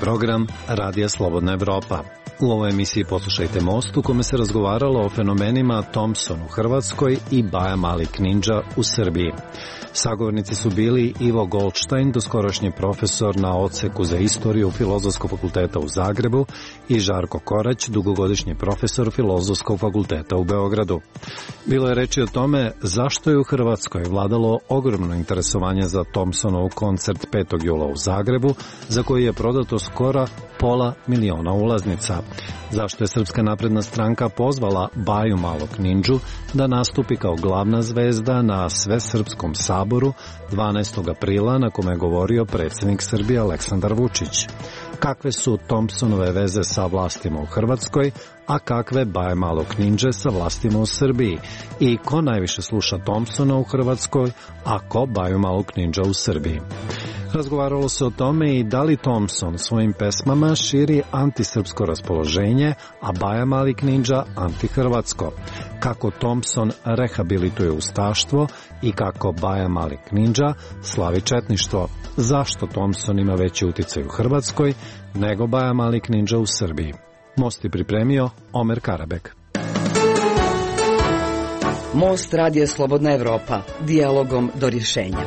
program Radija Slobodna Evropa. U ovoj emisiji poslušajte Most u kome se razgovaralo o fenomenima Thompson u Hrvatskoj i Baja Malik Ninja u Srbiji. Sagovornici su bili Ivo Goldstein, doskorašnji profesor na odseku za istoriju Filozofskog fakulteta u Zagrebu, i Žarko Korać, dugogodišnji profesor Filozofskog fakulteta u Beogradu. Bilo je reči o tome zašto je u Hrvatskoj vladalo ogromno interesovanje za Thompsonov koncert 5. jula u Zagrebu, za koji je prodato skoro 500.000 ulaznica. Zašto je Srpska napredna stranka pozvala Baju Malog Ninđu da nastupi kao glavna zvezda na Svesrpskom saboru 12. aprila, na kome je govorio predsjednik Srbije Aleksandar Vučić. Kakve su Thompsonove veze sa vlastima u Hrvatskoj, a kakve Baje Malog Ninđe sa vlastima u Srbiji? I ko najviše sluša Thompsona u Hrvatskoj, a ko Baju Malog Ninđa u Srbiji? Razgovaralo se o tome i da li Thompson svojim pesmama širi antisrpsko raspoloženje, a Baja Malik Ninđa antihrvatsko. Kako Thompson rehabilituje ustaštvo i kako Baja Malik Ninđa slavi četništvo. Zašto Thompson ima veći uticaj u Hrvatskoj nego Baja Malik Ninđa u Srbiji? Most je pripremio Omer Karabek. Most Radija Slobodna Evropa. Dijalogom do rješenja.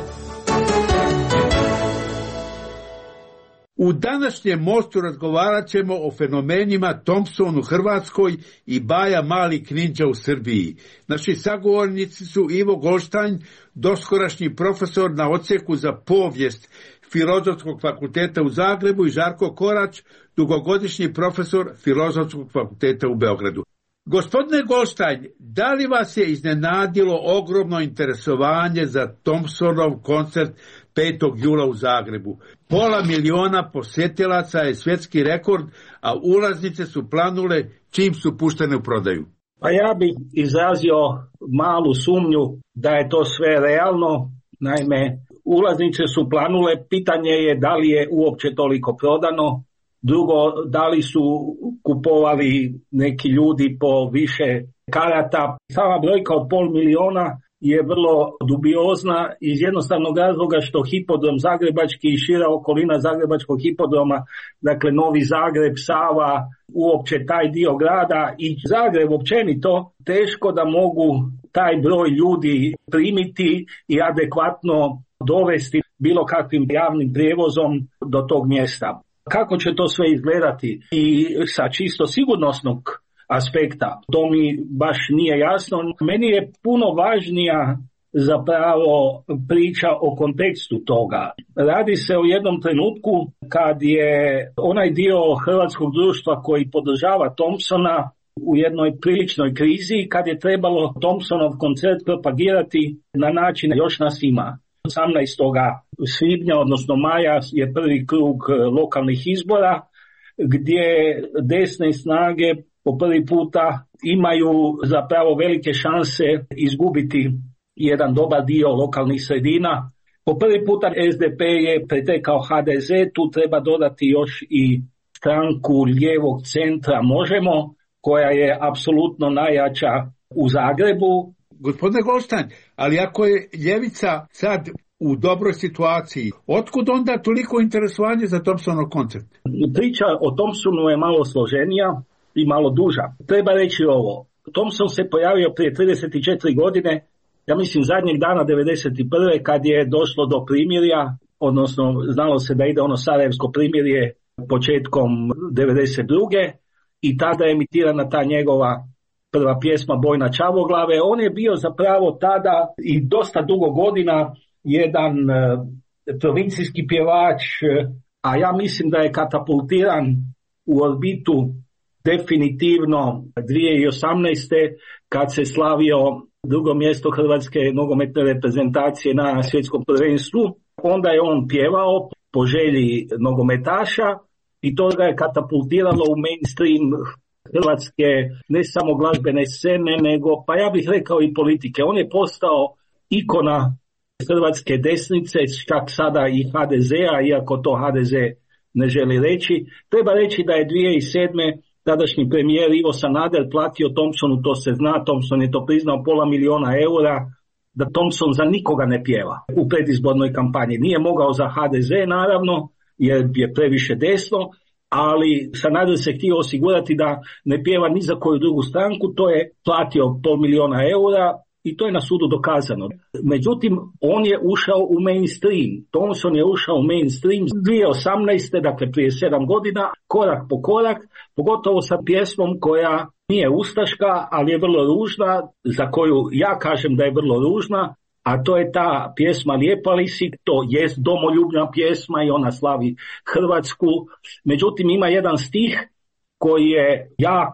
U današnjem Mostu razgovarat ćemo o fenomenima Thompson u Hrvatskoj i Baja Malik Ninđa u Srbiji. Naši sagovornici su Ivo Goldstein, doskorašnji profesor na odseku za povijest Filozofskog fakulteta u Zagrebu, i Žarko Korać, dugogodišnji profesor Filozofskog fakulteta u Beogradu. Gospodine Goldstein, da li vas je iznenadilo ogromno interesovanje za Thompsonov koncert 5. jula u Zagrebu? 500.000 posjetilaca je svjetski rekord, a ulaznice su planule čim su puštene u prodaju. Pa ja bih izrazio malu sumnju da je to sve realno. Naime, ulaznice su planule, pitanje je da li je uopće toliko prodano. Drugo, da li su kupovali neki ljudi po više karata. Sama brojka od 500.000 je vrlo dubiozna iz jednostavnog razloga što hipodrom zagrebački i šira okolina zagrebačkog hipodroma, dakle Novi Zagreb, Sava, uopće taj dio grada i Zagreb općenito, teško da mogu taj broj ljudi primiti i adekvatno dovesti bilo kakvim javnim prijevozom do tog mjesta. Kako će to sve izgledati i sa čisto sigurnosnog aspekta, to mi baš nije jasno. Meni je puno važnija zapravo priča o kontekstu toga. Radi se o jednom trenutku kad je onaj dio hrvatskog društva koji podržava Thompsona u jednoj priličnoj krizi, kad je trebalo Thompsonov koncert propagirati na način još nas ima. 18. svibnja, odnosno maja, je prvi krug lokalnih izbora gdje desne snage po prvi puta imaju zapravo velike šanse izgubiti jedan dobar dio lokalnih sredina. Po prvi puta SDP je pretekao HDZ, tu treba dodati još i stranku lijevog centra Možemo, koja je apsolutno najjača u Zagrebu. Gospodine Goldstein, ali ako je ljevica sad u dobroj situaciji, otkud onda toliko interesovanje za Thompsonov koncert? Priča o Thompsonu je malo složenija i malo duža. Treba reći ovo. Thompson se pojavio prije 34 godine, ja mislim zadnjeg dana 91. kad je došlo do primirja, odnosno znalo se da ide ono sarajevsko primirje početkom 92. i tada je emitirana ta njegova prva pjesma Bojna Čavoglave. On je bio zapravo tada i dosta dugo godina jedan provincijski pjevač, a ja mislim da je katapultiran u orbitu definitivno 2018. kad se slavio drugo mjesto hrvatske nogometne reprezentacije na svjetskom prvenstvu. Onda je on pjevao po želji nogometaša i to ga je katapultiralo u mainstream hrvatske ne samo glazbene scene, nego pa ja bih rekao i politike. On je postao ikona hrvatske desnice, čak sada i HDZ-a, iako to HDZ ne želi reći. Treba reći da je 2007. tadašnji premijer Ivo Sanader platio Thompsonu, to se zna, Thompson je to priznao, 500.000 eura, da Thompson za nikoga ne pjeva u predizbornoj kampanji. Nije mogao za HDZ naravno, jer je previše desno, ali Sanader se htio osigurati da ne pjeva ni za koju drugu stranku, to je platio $500.000 eura i to je na sudu dokazano. Međutim, on je ušao u mainstream. Thompson je ušao u mainstream 2018. dakle prije 7 godina, korak po korak, pogotovo sa pjesmom koja nije ustaška, ali je vrlo ružna, za koju ja kažem da je vrlo ružna, a to je ta pjesma Lijepa li si, to jest domoljubna pjesma i ona slavi Hrvatsku. Međutim, ima jedan stih koji je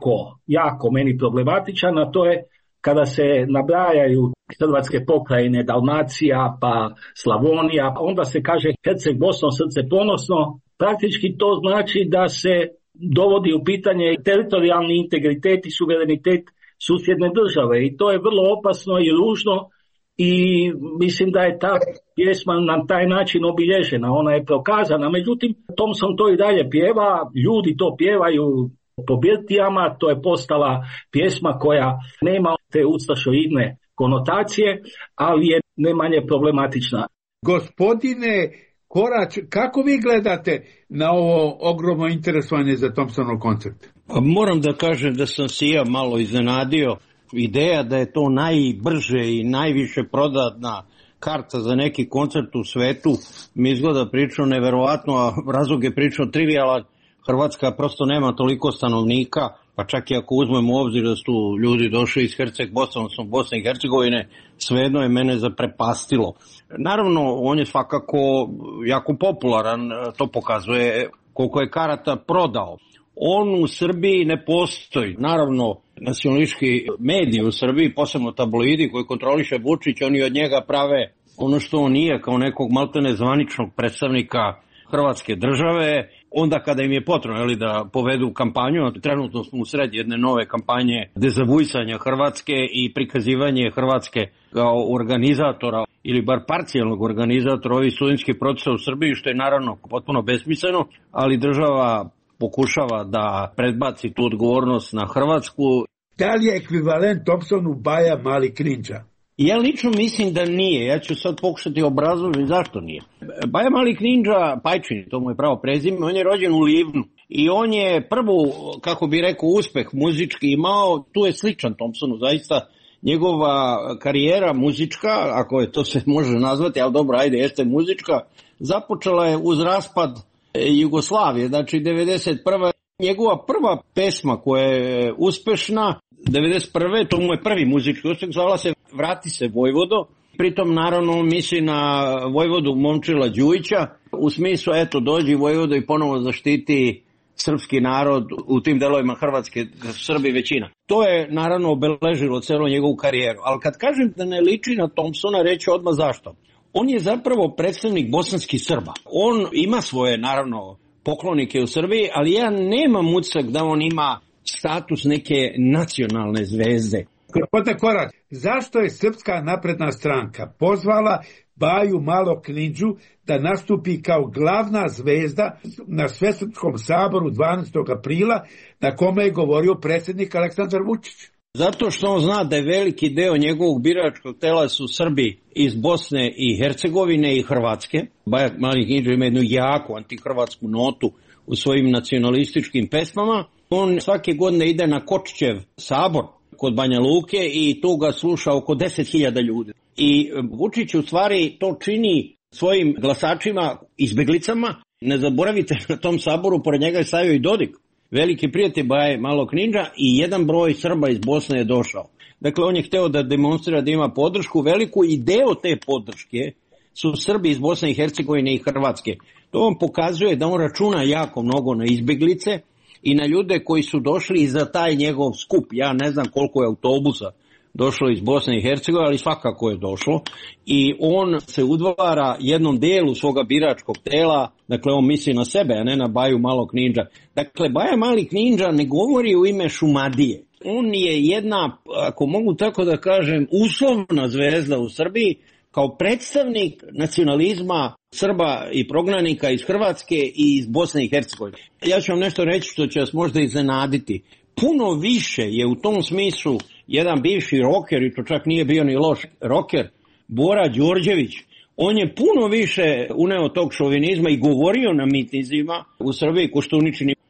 jako meni problematičan, a to je kada se nabrajaju hrvatske pokrajine, Dalmacija, pa Slavonija, onda se kaže Herceg Bosno, srce ponosno. Praktički to znači da se dovodi u pitanje teritorijalni integritet i suverenitet susjedne države i to je vrlo opasno i ružno i mislim da je ta pjesma na taj način obilježena, ona je prokazana. Međutim, Thompson to i dalje pjeva, ljudi to pjevaju po birtijama, to je postala pjesma koja nema te ustašoidne konotacije, ali je ne manje problematična. Gospodine Korać, kako vi gledate na ovo ogromno interesovanje za Thompsonov koncert? Moram da kažem da sam se ja malo iznenadio. Ideja da je to najbrže i najviše prodatna karta za neki koncert u svetu mi izgleda prilično neverovatno, a razlog je prilično trivijalan. Hrvatska prosto nema toliko stanovnika, pa čak i ako uzmemo u obzir da su ljudi došli iz Herceg Bosne, odnosno Bosne i Hercegovine, svejedno je mene zaprepastilo. Naravno, on je svakako jako popularan, to pokazuje koliko je karata prodao. On u Srbiji ne postoji. Naravno, nacionalistički mediji u Srbiji, posebno tabloidi koji kontroliše Vučić, oni od njega prave ono što on nije, kao nekog maltene zvaničnog predstavnika Hrvatske države, onda kada im je potrebno da povedu kampanju. Trenutno smo u sred jedne nove kampanje dezavuisanja Hrvatske i prikazivanje Hrvatske kao organizatora ili bar parcijalnog organizatora ovih studentskih procesa u Srbiji, što je naravno potpuno besmisleno, ali država pokušava da predbaci tu odgovornost na Hrvatsku. Da li je ekvivalent Thompsonu Baja Mali Knindža? Ja lično mislim da nije. Ja ću sad pokušati obrazložiti zašto nije. Baja Mali Knindža, Pajčin, to mu je pravo prezime, on je rođen u Livnu i on je prvu, kako bi rekao, uspeh muzički imao, tu je sličan Thompsonu, zaista njegova karijera muzička, ako je to se može nazvati, ali dobro, ajde, jeste muzička, započela je uz raspad Jugoslavije, znači 1991. Njegova prva pesma koja je uspešna, 1991. to mu je prvi muzički uspeh, zvala se Vrati se Vojvodo, pritom naravno misli na Vojvodu Momčila Đujića, u smislu eto dođi Vojvodo i ponovo zaštiti srpski narod u tim delovima Hrvatske, Srbi većina. To je naravno obeležilo celu njegovu karijeru, ali kad kažem da ne liči na Thompsona, reći odmah zašto. On je zapravo predstavnik bosanskih Srba. On ima svoje, naravno, poklonike u Srbiji, ali ja nemam utisak da on ima status neke nacionalne zvezde. Gospodine Korać, zašto je Srpska napredna stranka pozvala Baju Malog Knindžu da nastupi kao glavna zvezda na Svesrpskom saboru 12. aprila na kome je govorio predsjednik Aleksandar Vučić? Zato što on zna da je veliki deo njegovog biračkog tela su Srbi iz Bosne i Hercegovine i Hrvatske. Baja Mali Knindža ima jednu jaku antihrvatsku notu u svojim nacionalističkim pesmama. On svake godine ide na Kočićev sabor kod Banja Luke i tu ga sluša oko 10.000 ljudi. I Vučić u stvari to čini svojim glasačima, izbeglicama. Ne zaboravite, na tom saboru pored njega je stavio i Dodik, veliki prijatelj Baje Malog Knindža, i jedan broj Srba iz Bosne je došao. Dakle, on je hteo da demonstrira da ima podršku veliku i deo te podrške su Srbi iz Bosne i Hercegovine i Hrvatske. To vam pokazuje da on računa jako mnogo na izbeglice i na ljude koji su došli za taj njegov skup. Ja ne znam koliko je autobusa došlo iz Bosne i Hercegovine, ali svakako je došlo. I on se udvara jednom delu svoga biračkog tela, dakle on misli na sebe, a ne na Baju Malog Knindža. Dakle, Baja Mali Knindža ne govori u ime Šumadije. On je jedna, ako mogu tako da kažem, uslovna zvezda u Srbiji, kao predstavnik nacionalizma Srba i prognanika iz Hrvatske i iz Bosne i Hercegovine. Ja ću vam nešto reći što će vas možda iznenaditi. Puno više je u tom smislu jedan bivši roker, i to čak nije bio ni loš roker, Bora Đorđević. On je puno više uneo tog šovinizma i govorio na mitinzima u Srbiji Koštuničini.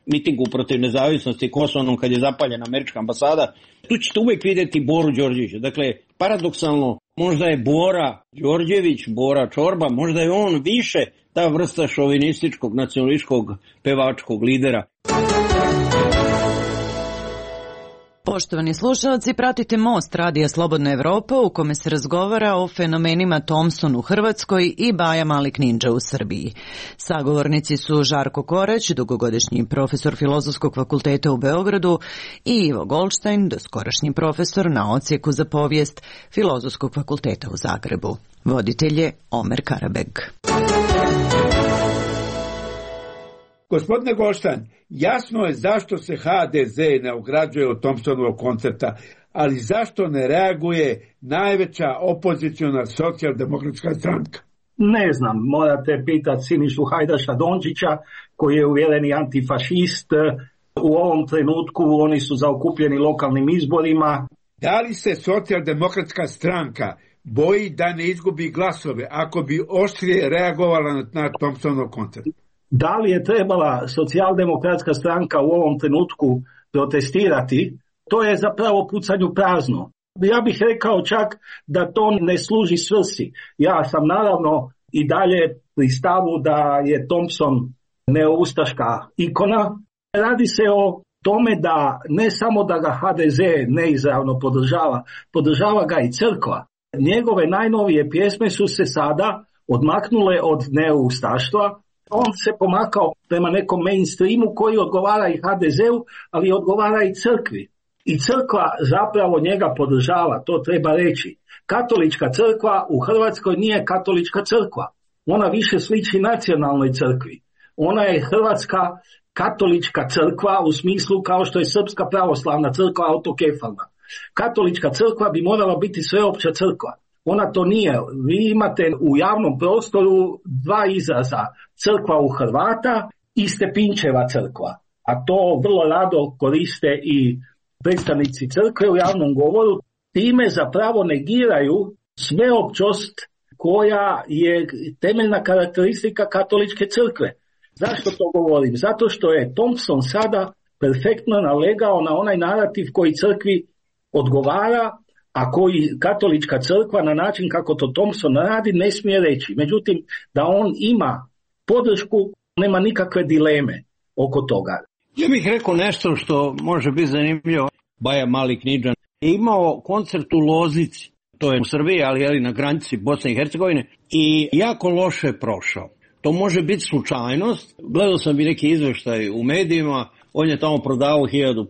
mitingu protiv nezavisnosti Kosovom kad je zapaljena američka ambasada, tu ćete uvijek vidjeti Boru Đorđevića. Dakle, paradoksalno, možda je Bora Đorđević, Bora Čorba, možda je on više ta vrsta šovinističkog, nacionalističkog pevačkog lidera. Poštovani slušalci, pratite Most Radija Slobodna Evropa u kome se razgovara o fenomenima Thompson u Hrvatskoj i Baja Malik Nindža u Srbiji. Sagovornici su Žarko Korać, dugogodišnji profesor Filozofskog fakulteta u Beogradu, i Ivo Goldstein, doskorašnji profesor na odsjeku za povijest Filozofskog fakulteta u Zagrebu. Voditelj je Omer Karabeg. Gospodine Goldstein, jasno je zašto se HDZ ne ograđuje od Thompsonovog koncerta, ali zašto ne reaguje najveća opoziciona socijaldemokratska stranka? Ne znam, morate pitati Sinišu Hajdaša Dončića, koji je uvjereni antifašist. U ovom trenutku oni su zaokupljeni lokalnim izborima. Da li se socijaldemokratska stranka boji da ne izgubi glasove ako bi oštrije reagovala na Thompsonov koncert? Da li je trebala socijaldemokratska stranka u ovom trenutku protestirati, to je zapravo pucanju prazno. Ja bih rekao čak da to ne služi svrsi. Ja sam naravno i dalje pri stavu da je Thompson neoustaška ikona. Radi se o tome da ne samo da ga HDZ neizravno podržava ga i crkva. Njegove najnovije pjesme su se sada odmaknule od neoustaštva. On se pomakao prema nekom mainstreamu koji odgovara i HDZ-u, ali odgovara i crkvi. I crkva zapravo njega podržava, to treba reći. Katolička crkva u Hrvatskoj nije katolička crkva. Ona više sliči nacionalnoj crkvi. Ona je hrvatska katolička crkva u smislu kao što je srpska pravoslavna crkva autokefalna. Katolička crkva bi morala biti sveopća crkva. Ona to nije. Vi imate u javnom prostoru dva izraza, crkva u Hrvata i Stepinčeva crkva. A to vrlo rado koriste i predstavnici crkve u javnom govoru. Time zapravo negiraju sveopćost koja je temeljna karakteristika katoličke crkve. Zašto to govorim? Zato što je Thompson sada perfektno nalegao na onaj narativ koji crkvi odgovara, a koji katolička crkva na način kako to Thompson radi ne smije reći. Međutim, da on ima podršku, nema nikakve dileme oko toga. Ja bih rekao nešto što može biti zanimljivo. Baja Malik Nindža je imao koncert u Loznici, to je u Srbiji, ali na granici Bosne i Hercegovine, i jako loše prošao. To može biti slučajnost. Gledao sam i neki izveštaj u medijima. On je tamo prodavao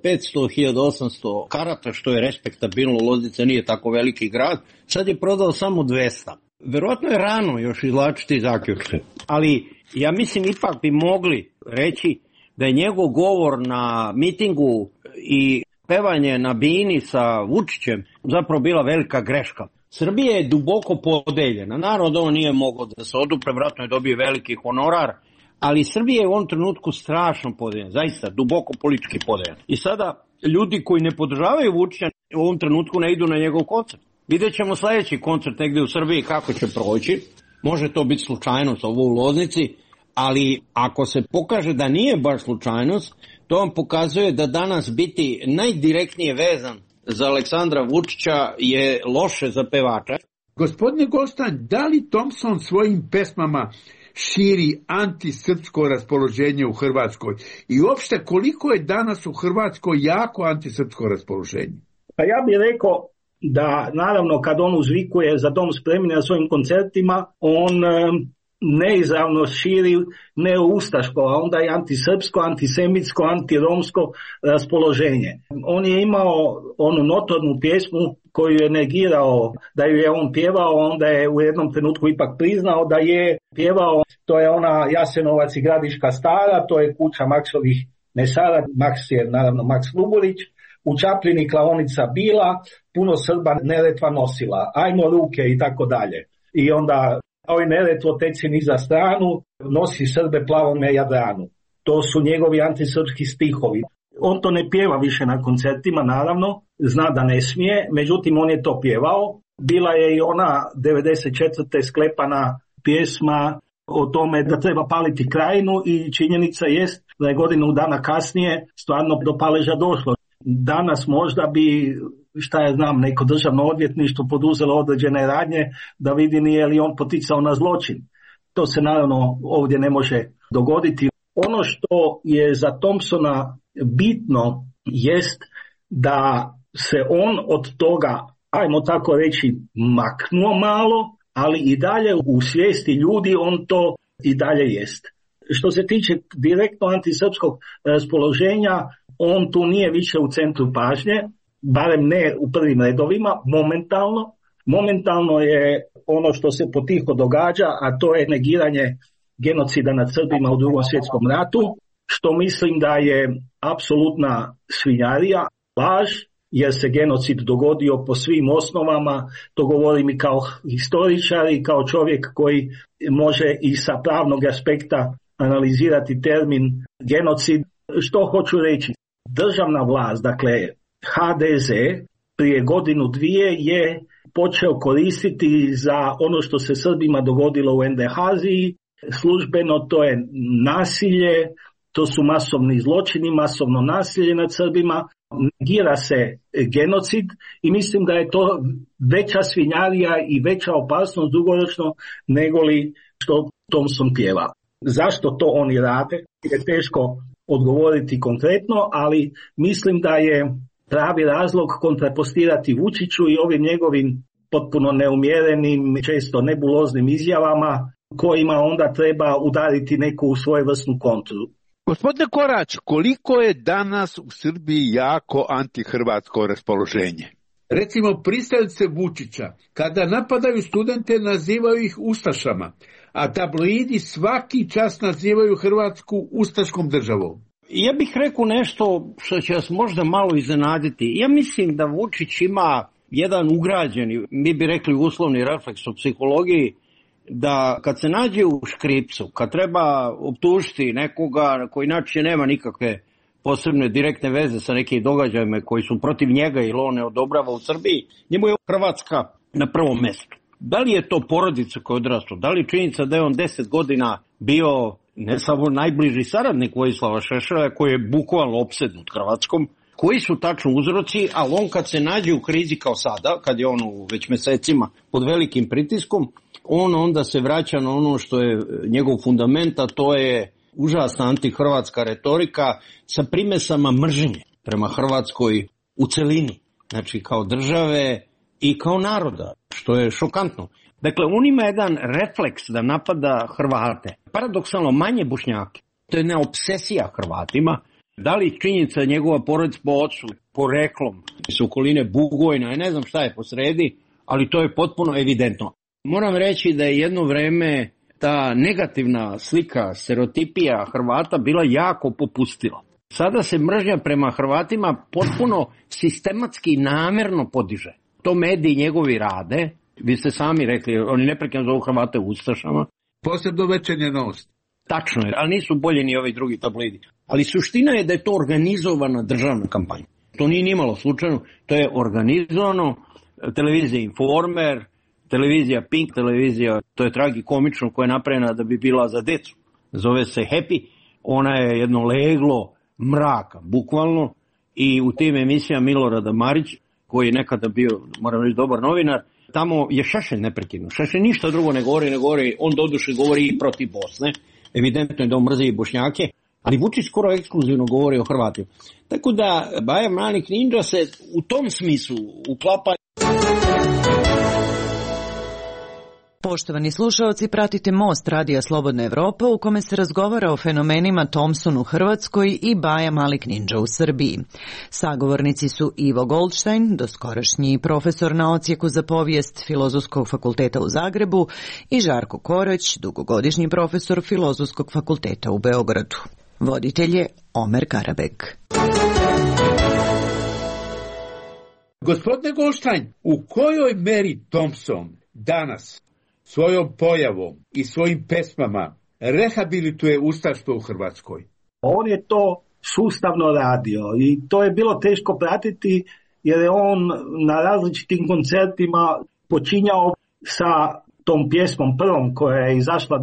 1500-1800 karata, što je respektabilno. Loznica nije tako veliki grad. Sad je prodao samo 200. Verovatno je rano još izvlačiti zaključke. Ali ja mislim ipak bi mogli reći da je njegov govor na mitingu i pevanje na bini sa Vučićem zapravo bila velika greška. Srbija je duboko podeljena. Narod on nije mogao da se odupre, vjerojatno je dobio veliki honorar, ali Srbija je u ovom trenutku strašno podeljena, zaista duboko politički podeljena. I sada ljudi koji ne podržavaju Vučića u ovom trenutku ne idu na njegov koncert. Vidjet ćemo sljedeći koncert negdje u Srbiji kako će proći. Može to biti slučajnost ovo u Loznici, ali ako se pokaže da nije baš slučajnost, to vam pokazuje da danas biti najdirektnije vezan za Aleksandra Vučića je loše za pevača. Gospodine Goldstein, da li Thompson svojim pesmama širi antisrpsko raspoloženje u Hrvatskoj? I uopšte koliko je danas u Hrvatskoj jako antisrpsko raspoloženje? Pa ja bih rekao da naravno kad on uzvikuje Za dom spremni na svojim koncertima, on neizravno širi neoustaško, a onda i antisrpsko, antisemitsko, antiromsko raspoloženje. On je imao onu notornu pjesmu koju je negirao da ju je on pjevao, onda je u jednom trenutku ipak priznao da je pjevao, to je ona Jasenovac i Gradiška stara, to je kuća Maksovih mesara, Maks je naravno Maks Luburić, u Čapljini klaonica bila, puno Srba Neretva nosila, ajmo ruke i tako dalje. I onda oj Neretvo teci niza stranu, nosi Srbe plavome Jadranu. To su njegovi antisrpski stihovi. On to ne pjeva više na koncertima, naravno, zna da ne smije, međutim on je to pjevao. Bila je i ona 94. sklepana pjesma o tome da treba paliti Krajinu i činjenica jest da je godinu dana kasnije stvarno do paleža došlo. Danas možda bi, šta ja znam, neko državno odvjetništvo poduzelo određene radnje da vidi nije li on poticao na zločin. To se naravno ovdje ne može dogoditi. Ono što je za Thompsona bitno jest da se on od toga, ajmo tako reći, maknuo malo, ali i dalje u svijesti ljudi on to i dalje jest. Što se tiče direktno antisrpskog raspoloženja, on tu nije više u centru pažnje, barem ne u prvim redovima, momentalno. Momentalno je ono što se potiho događa, a to je negiranje genocida nad Srbima u Drugom svjetskom ratu, što mislim da je apsolutna svinjarija, laž, jer se genocid dogodio po svim osnovama. To govorim i kao historičar i kao čovjek koji može i sa pravnog aspekta analizirati termin genocid. Što hoću reći? Državna vlast, dakle HDZ, prije godinu dvije je počeo koristiti za ono što se Srbima dogodilo u NDH-aziji. Službeno to je nasilje, to su masovni zločini, masovno nasilje nad Srbima, negira se genocid i mislim da je to veća svinjarija i veća opasnost dugoročno nego li što Thompson pjeva. Zašto to oni rade? Je teško odgovoriti konkretno, ali mislim da je pravi razlog kontrapostirati Vučiću i ovim njegovim potpuno neumjerenim, često nebuloznim izjavama kojima onda treba udariti neku svojevrsnu kontru. Gospodine Korać, koliko je danas u Srbiji jako antihrvatsko raspoloženje? Recimo, pristalice Vučića, kada napadaju studente, nazivaju ih ustašama, a tabloidi svaki čas nazivaju Hrvatsku ustaškom državom. Ja bih rekao nešto što će vas možda malo iznenaditi. Ja mislim da Vučić ima jedan ugrađeni, mi bi rekli uslovni refleks u psihologiji, da kad se nađe u škripcu, kad treba optužiti nekoga koji inače nema nikakve posebne direktne veze sa nekim događajima koji su protiv njega ili on ne odobrava u Srbiji, njemu je Hrvatska na prvom mjestu. Da li je to porodica koja je odrasla, da li činjenica da je on 10 godina bio ne samo najbliži saradnik Vojislava Šešelja koji je bukvalno opsednut Hrvatskom, koji su tačno uzroci, ali on kad se nađe u krizi kao sada, kad je on već mjesecima pod velikim pritiskom, on onda se vraća na ono što je njegov fundament, a to je užasna antihrvatska retorika sa primesama mržnje prema Hrvatskoj u celini, znači kao države i kao naroda, što je šokantno. Dakle, on ima jedan refleks da napada Hrvate, paradoksalno manje Bošnjake. To je jedna obsesija Hrvatima. Da li činjenica njegova porodica po ocu, poreklom, iz okoline Bugojna, ne znam šta je posredi, ali to je potpuno evidentno. Moram reći da je jedno vreme ta negativna slika, stereotipija Hrvata bila jako popustila. Sada se mržnja prema Hrvatima potpuno sistematski i namjerno podiže. To mediji njegovi rade, vi ste sami rekli, oni neprekidno zovu Hrvate ustašama. Posebno Večernja Novost. Tačno je, ali nisu bolji ni ovi drugi tabloidi. Ali suština je da je to organizovana državna kampanja. To nije nimalo slučajno, to je organizovano, televizija Informer, televizija Pink, televizija, to je tragikomično, koja je napravljena da bi bila za decu. Zove se Happy, ona je jedno leglo mraka, bukvalno, i u tim emisijama Milorada Marić, koji je nekada bio, moram reći, dobar novinar, tamo je Šešelj neprekidno. Šešelj ništa drugo ne govori, on doduše govori i protiv Bosne, evidentno je da on mrzi i Bošnjake, ali Vučić skoro ekskluzivno govori o Hrvatima. Tako da Baja Mali Knindža se u tom smislu uklapa. Poštovani slušalci, pratite Most Radija Slobodna Evropa u kome se razgovara o fenomenima Thompson u Hrvatskoj i Baja Mali Knindža u Srbiji. Sagovornici su Ivo Goldstein, doskorašnji profesor na odsjeku za povijest Filozofskog fakulteta u Zagrebu, i Žarko Korać, dugogodišnji profesor Filozofskog fakulteta u Beogradu. Voditelj je Omer Karabek. Gospodine Goldstein, u kojoj meri Thompson danas svojom pojavom i svojim pesmama rehabilituje ustaštvo u Hrvatskoj? On je to sustavno radio i to je bilo teško pratiti jer je on na različitim koncertima počinjao sa tom pjesmom prvom koja je izašla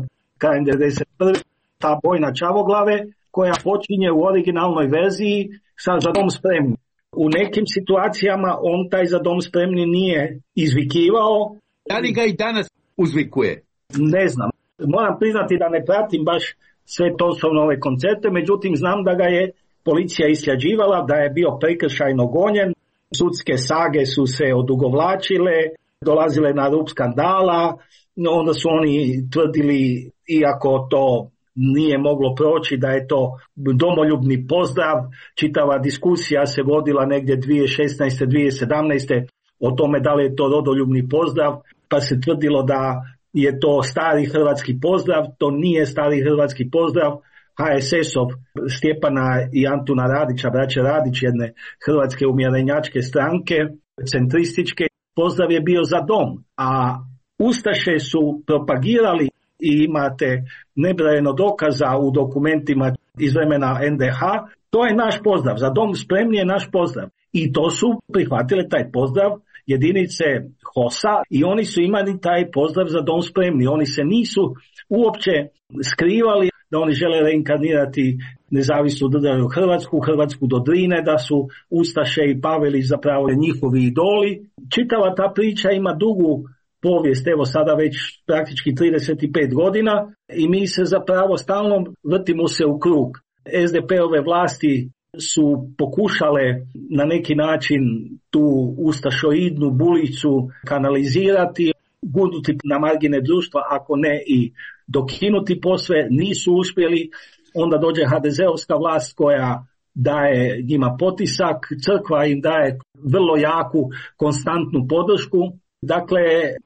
krajem 1991. Ta bojna Čavoglave koja počinje u originalnoj verziji sa Za dom spremni. U nekim situacijama on taj Za dom spremni nije izvikivao. Da li ga i danas uzvikuje? Ne znam. Moram priznati da ne pratim baš sve Thompsonove koncerte, međutim znam da ga je policija istraživala, da je bio prekršajno gonjen, sudske sage su se odugovlačile, dolazile na rub skandala, onda su oni tvrdili, iako to nije moglo proći, da je to domoljubni pozdrav. Čitava diskusija se vodila negdje 2016. 2017. o tome da li je to rodoljubni pozdrav, pa se tvrdilo da je to stari hrvatski pozdrav. To nije stari hrvatski pozdrav. HSS-ov Stjepana i Antuna Radića, braće Radić, jedne hrvatske umjerenjačke stranke, centrističke, pozdrav je bio Za dom, a ustaše su propagirali i imate nebrojeno dokaza u dokumentima iz vremena NDH, to je naš pozdrav, Za dom spremni je naš pozdrav. I to su prihvatile taj pozdrav jedinice HOS-a i oni su imali taj pozdrav Za dom spremni. Oni se nisu uopće skrivali da oni žele reinkarnirati nezavisnu državu Hrvatsku do Drine, da su ustaše i Pavelić zapravo njihovi idoli. Čitava ta priča ima dugu povijest, evo sada već praktički 35 godina i mi se zapravo stalno vrtimo se u krug. SDP-ove vlasti su pokušale na neki način tu ustašoidnu bulicu kanalizirati, gurnuti na margine društva, ako ne i dokinuti posve, nisu uspjeli. Onda dođe HDZ-ovska vlast koja daje njima potisak, crkva im daje vrlo jaku, konstantnu podršku. Dakle,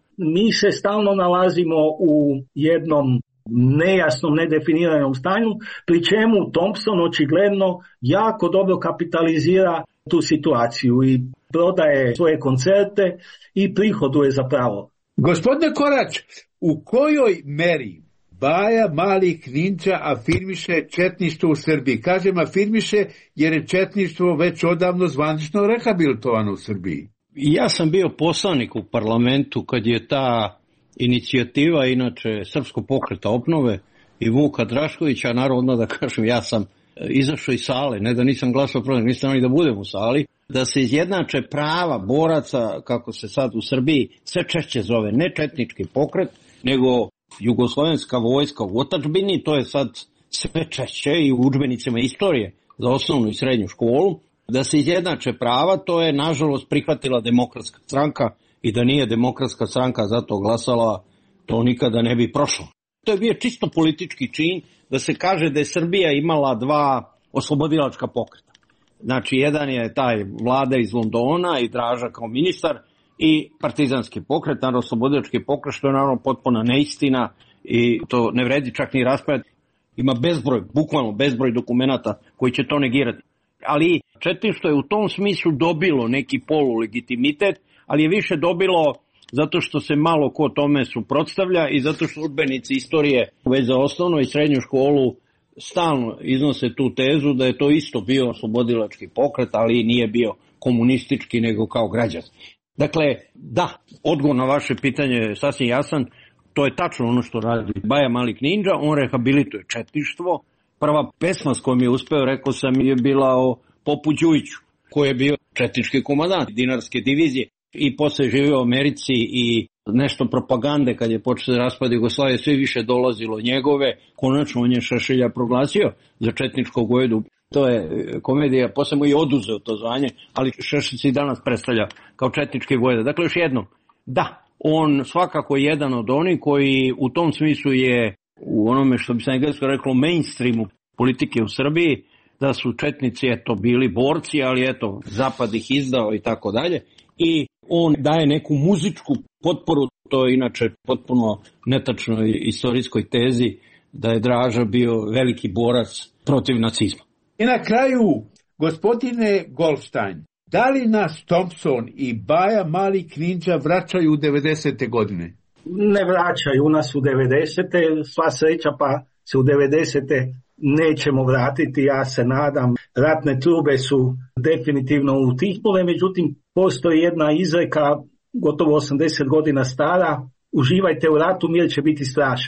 mi se stalno nalazimo u jednom nejasnom, nedefiniranom stanju, pri čemu Thompson očigledno jako dobro kapitalizira tu situaciju i prodaje svoje koncerte i prihoduje zapravo. Gospodine Korać, u kojoj meri Baja Mali Knindža afirmiše četništvo u Srbiji? Kažem afirmiše jer je četništvo već odavno zvanično rehabilitovano u Srbiji. Ja sam bio poslanik u parlamentu kad je ta inicijativa, inače Srpskog pokreta obnove i Vuka Draškovića, naravno da kažem, ja sam izašao iz sale, ne da nisam glasao protiv, nisam ni da budem u sali, da se izjednače prava boraca, kako se sad u Srbiji sve češće zove, ne četnički pokret, nego jugoslovenska vojska u otadžbini, to je sad sve češće i u udžbenicima istorije za osnovnu i srednju školu, da se izjednače prava, to je nažalost prihvatila Demokratska stranka i da nije Demokratska stranka zato glasala, to nikada ne bi prošlo. To je bio čisto politički čin da se kaže da je Srbija imala dva oslobodilačka pokreta. Znači, jedan je taj Vlada iz Londona i Draža kao ministar i partizanski pokret, naravno oslobodilački pokret, što je naravno potpuna neistina i to ne vredi čak ni raspravljati. Ima bezbroj, bukvalno bezbroj dokumenata koji će to negirati. Ali četništvo je u tom smislu dobilo neki polulegitimitet, ali je više dobilo zato što se malo ko tome suprotstavlja i zato što udžbenici istorije već za osnovnu i srednju školu stalno iznose tu tezu da je to isto bio oslobodilački pokret, ali nije bio komunistički nego kao građanski. Dakle, da, odgovor na vaše pitanje je sasvim jasan, to je tačno ono što radi Baja Mali Knindža, on rehabilituje četništvo. Prva pesma s kojom je uspeo, rekao sam, je bila o Popu Đujiću, koji je bio četnički komandant Dinarske divizije i posle živio u Americi i nešto propagande kad je počeo raspad Jugoslavije, sve više dolazilo njegove, konačno on je Šešelja proglasio za četničkog vojvodu. To je komedija, posle mu je oduzeo to zvanje, ali Šešelj se i danas predstavlja kao četnički vojvoda. Dakle, još jednom, da, on svakako je jedan od onih koji u tom smislu je u onome što bi se englesko reklo mainstreamu politike u Srbiji, da su četnici bili borci, ali zapad ih izdao i tako dalje. I on daje neku muzičku potporu, to je inače potpuno netačnoj istorijskoj tezi da je Draža bio veliki borac protiv nacizma. I na kraju, gospodine Goldstein, da li nas Thompson i Baja Mali Knindža vraćaju u 90. godine? Ne vraćaju nas u 90. Sva sreća pa se u 90. nećemo vratiti, ja se nadam. Ratne trube su definitivno utihnule, međutim postoji jedna izreka gotovo 80 godina stara: uživajte u ratu, mir će biti strašan.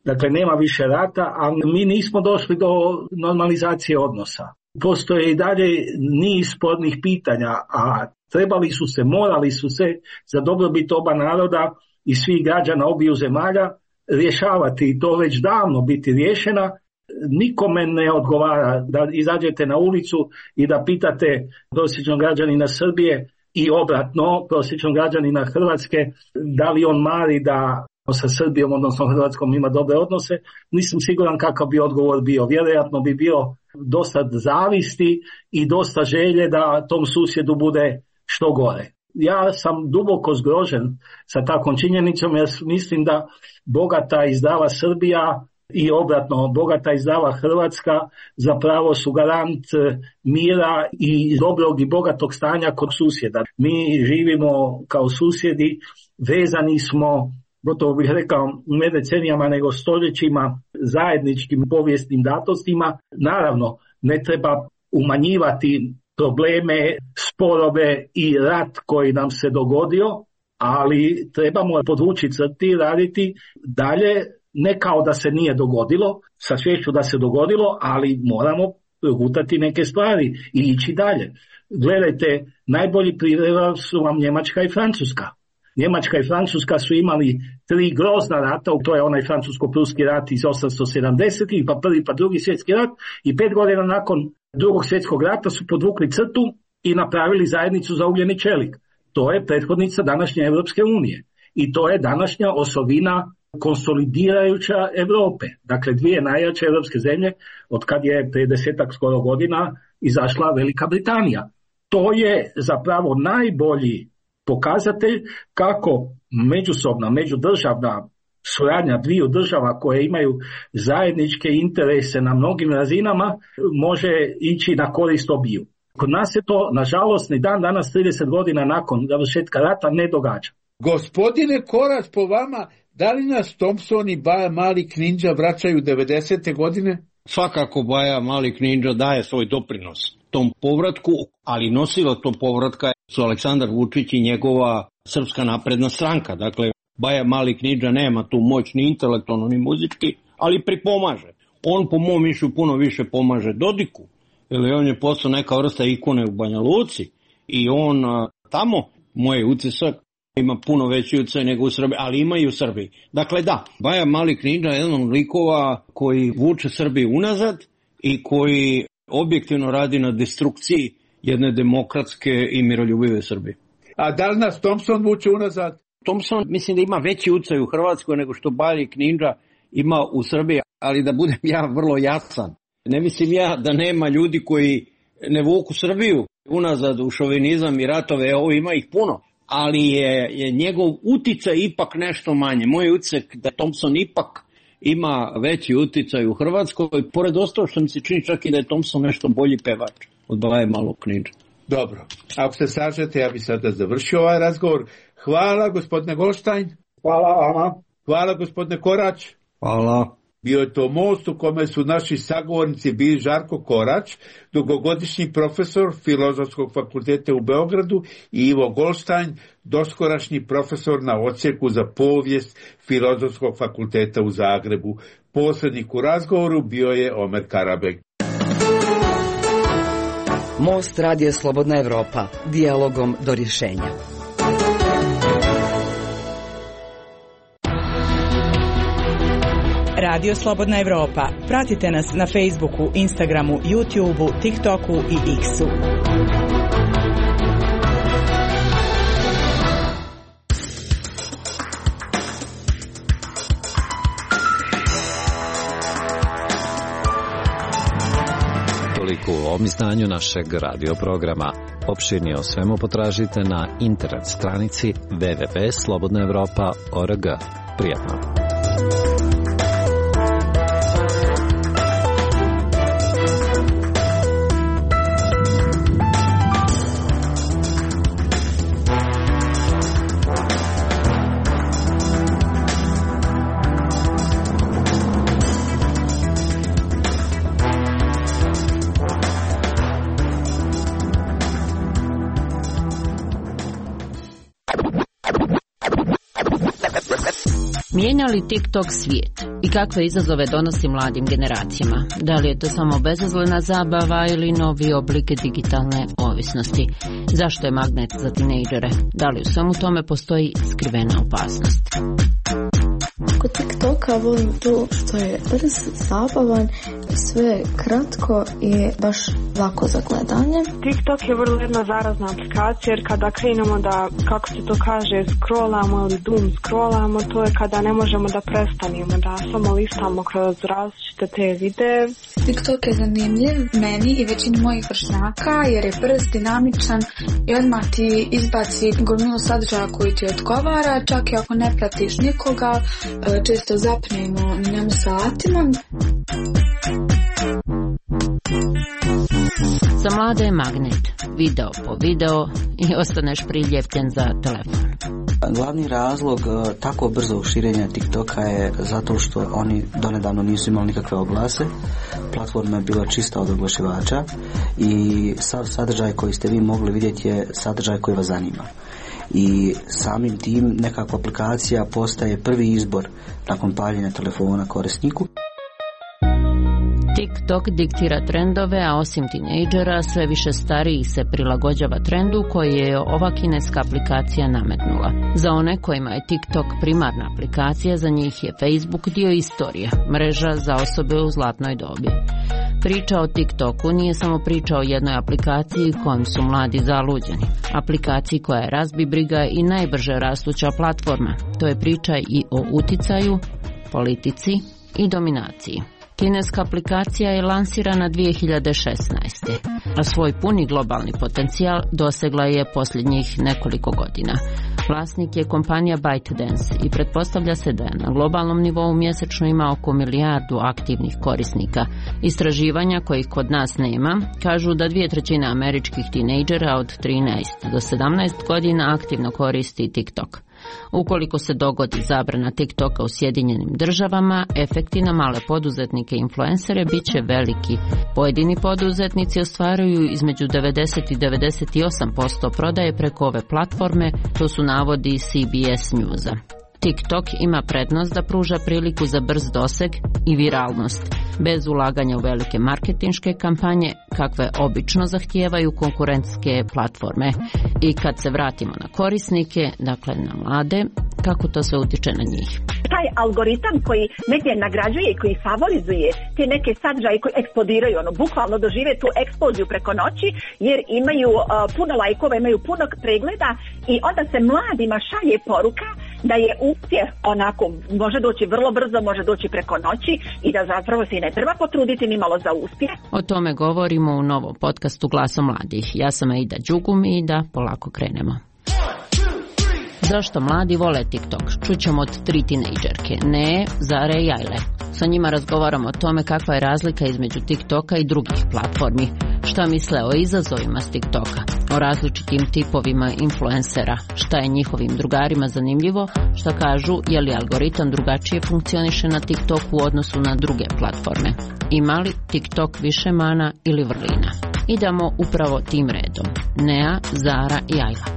dakle nema više rata, a mi nismo došli do normalizacije odnosa. Postoje i dalje niz spornih pitanja, a morali su se za dobrobit oba naroda i svih građana obiju zemalja rješavati i to već davno biti riješena. Nikome ne odgovara da izađete na ulicu i da pitate prosječnog građanina Srbije i obratno prosječnog građanina Hrvatske da li on mari da sa Srbijom, odnosno Hrvatskom, ima dobre odnose. Nisam siguran kakav bi odgovor bio. Vjerojatno bi bio dosta zavisti i dosta želje da tom susjedu bude što gore. Ja sam duboko zgrožen sa takvom činjenicom jer mislim da bogata i zdrava Srbija i obratno bogata i zdrava Hrvatska zapravo su garant mira i dobrog i bogatog stanja kod susjeda. Mi živimo kao susjedi, vezani smo, gotovo bih rekao, ne decenijama nego stoljećima, zajedničkim povijesnim datostima. Naravno, ne treba umanjivati probleme, sporove i rat koji nam se dogodio, ali trebamo podvući crti i raditi dalje, ne kao da se nije dogodilo, sa sviješću da se dogodilo, ali moramo progutati neke stvari i ići dalje. Gledajte, najbolji primjer su vam Njemačka i Francuska. Njemačka i Francuska su imali 3 grozna rata, to je onaj francusko-pruski rat iz 870-ih, pa prvi pa drugi svjetski rat, i 5 godina nakon drugog svjetskog rata su podvukli crtu i napravili zajednicu za ugljeni čelik. To je prethodnica današnje Europske unije i to je današnja osovina konsolidirajuća Europe. Dakle, 2 najjače europske zemlje od kad je prije 10-ak skoro godina izašla Velika Britanija. To je zapravo najbolji pokazatelj kako međusobna, međudržavna suradnja dviju država koje imaju zajedničke interese na mnogim razinama može ići na korist obiju. Kod nas se to, nažalost, ni dan danas 30 godina nakon završetka rata ne događa. Gospodine Korać, po vama, da li nas Thompson i Baja Mali Knindža vraćaju 90. godine? Svakako Baja Mali Knindža daje svoj doprinos tom povratku, ali nosilo to povratka su Aleksandar Vučić i njegova Srpska napredna stranka. Dakle, Baja Mali Knindža nema tu moć ni intelektualno ni muzički, ali pripomaže. On po mom mišlju puno više pomaže Dodiku, jer on je postao neka vrsta ikone u Banja Luci i on tamo, moj utisak, ima puno veći utjecaj nego u Srbiji, ali ima i u Srbiji. Dakle da, Baja Mali Knindža je jedan od likova koji vuče Srbiju unazad i koji objektivno radi na destrukciji jedne demokratske i miroljubive Srbije. A da li nas Thompson vuče unazad? Thompson mislim da ima veći utjecaj u Hrvatskoj nego što Baja Knindža ima u Srbiji, ali da budem ja vrlo jasan. Ne mislim ja da nema ljudi koji ne vuku Srbiju unazad u šovinizam i ratove, ovo ima ih puno, ali je njegov uticaj ipak nešto manje. Moj utisak da Thompson ipak ima veći uticaj u Hrvatskoj, pored ostalo što mi se čini čak i da je Thompson nešto bolji pevač od Baje Malog Knindže. Dobro, ako se slažete, ja bih sada završio ovaj razgovor. Hvala gospodine Goldstein. Hvala vama. Hvala gospodine Korać. Hvala. Bio je to most u kome su naši sagovornici bili Žarko Korać, dugogodišnji profesor Filozofskog fakulteta u Beogradu, i Ivo Goldstein, doskorašnji profesor na odsjeku za povijest Filozofskog fakulteta u Zagrebu. Posrednik u razgovoru bio je Omer Karabek. Most Radio Slobodna Evropa, dijalogom do rješenja. Radio Slobodna Evropa. Pratite nas na Facebooku, Instagramu, YouTubeu, TikToku i X-u. Toliko u ovom izdanju našeg radio programa. Opširnije o svemu potražite na internet stranici www.slobodnaevropa.org. Prijatno. Mijenja li TikTok svijet i kakve izazove donosi mladim generacijama? Da li je to samo bezazlena zabava ili novi oblik digitalne ovisnosti? Zašto je magnet za tinejdžere? Da li u svemu tome postoji skrivena opasnost? Kod TikToka volim to što je brz, zabavan, sve kratko i baš lako za gledanje. TikTok je vrlo jedna zarazna aplikacija jer kada krenemo da, kako se to kaže, scrollamo ili doom scrollamo, to je kada ne možemo da prestanemo, da samo listamo kroz različite te videe. TikTok je zanimljiv meni i većini mojih vršnjaka jer je brz, dinamičan i odmah ti izbaci gomilu sadržaja koji ti odgovara, čak i ako ne pratiš nikoga, često zapnemo na njemu satima. Za mlade je magnet, video po video i ostaneš priljepljen za telefon. Glavni razlog tako brzog širenja TikToka je zato što oni donedavno nisu imali nikakve oglase. Platforma je bila čista od oglašivača i sav sadržaj koji ste vi mogli vidjeti je sadržaj koji vas zanima. I samim tim nekakva aplikacija postaje prvi izbor nakon paljenja telefona korisniku. TikTok diktira trendove, a osim tinejdžera sve više starijih se prilagođava trendu koji je ova kineska aplikacija nametnula. Za one kojima je TikTok primarna aplikacija, za njih je Facebook dio istorije, mreža za osobe u zlatnoj dobi. Priča o TikToku nije samo priča o jednoj aplikaciji kojom su mladi zaluđeni. Aplikaciji koja je razbibriga i najbrže rastuća platforma. To je priča i o uticaju, politici i dominaciji. Kineska aplikacija je lansirana 2016. a svoj puni globalni potencijal dosegla je posljednjih nekoliko godina. Vlasnik je kompanija ByteDance i pretpostavlja se da je na globalnom nivou mjesečno ima oko 1 milijardu aktivnih korisnika. Istraživanja kojih kod nas nema kažu da 2/3 američkih tinejdžera od 13 do 17 godina aktivno koristi TikTok. Ukoliko se dogodi zabrana TikToka u Sjedinjenim državama, efekti na male poduzetnike i influencere bit će veliki. Pojedini poduzetnici ostvaruju između 90 i 98% prodaje preko ove platforme, to su navodi CBS Newsa. TikTok ima prednost da pruža priliku za brz doseg i viralnost, bez ulaganja u velike marketinške kampanje, kakve obično zahtijevaju konkurentske platforme. I kad se vratimo na korisnike, dakle na mlade, kako to sve utiče na njih? Taj algoritam koji negdje nagrađuje i koji favorizuje te neke sadržaje koji eksplodiraju, bukvalno dožive tu eksploziju preko noći, jer imaju puno lajkova, imaju puno pregleda i onda se mladima šalje poruka da je uspjeh onako, može doći vrlo brzo, može doći preko noći i da zapravo se i ne treba potruditi ni malo za uspjeh. O tome govorimo u novom podcastu Glasom mladih. Ja sam Aida Đugum i da polako krenemo. Zašto mladi vole TikTok? Čućemo od 3 tinejdžerke, Ne, Zare i Ajle. Sa njima razgovaramo o tome kakva je razlika između TikToka i drugih platformi, šta misle o izazovima s TikToka, o različitim tipovima influencera, šta je njihovim drugarima zanimljivo, šta kažu je li algoritam drugačije funkcioniše na TikToku u odnosu na druge platforme. Ima li TikTok više mana ili vrlina? Idemo upravo tim redom. Nea, Zara i Ajla.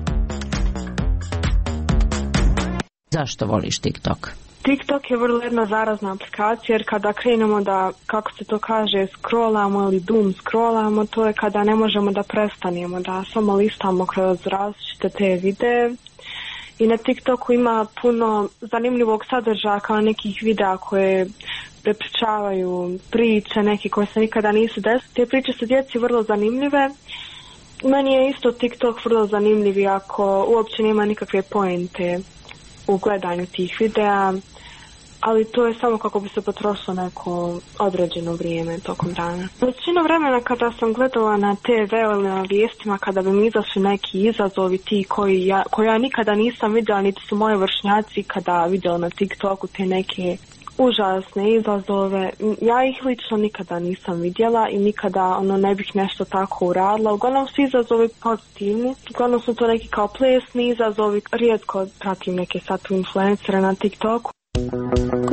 Zašto voliš TikTok? TikTok je vrlo jedna zarazna aplikacija jer kada krenemo da, kako se to kaže, scrollamo ili doom scrollamo, to je kada ne možemo da prestanemo, da samo listamo kroz različite te videe. I na TikToku ima puno zanimljivog sadržaja kao nekih videa koje prepričavaju priče, neke koje se nikada nisu desile. Te priče su djeci vrlo zanimljive. Meni je isto TikTok vrlo zanimljiv ako uopće nema nikakve poente u gledanju tih videa, ali to je samo kako bi se potrošilo neko određeno vrijeme tokom dana. Većinu vremena kada sam gledala na TV ili na vijestima, kada bi mi izašli neki izazovi ti koji ja nikada nisam vidjela, niti su moji vršnjaci kada vidjeli na TikToku te neke užasne izazove, ja ih lično nikada nisam vidjela i nikada ne bih nešto tako uradila. Uglavnom su izazovi pozitivni, uglavnom su to neki kao plesni izazovi, rijetko pratim neke sad influencere na TikToku. Kod TikToka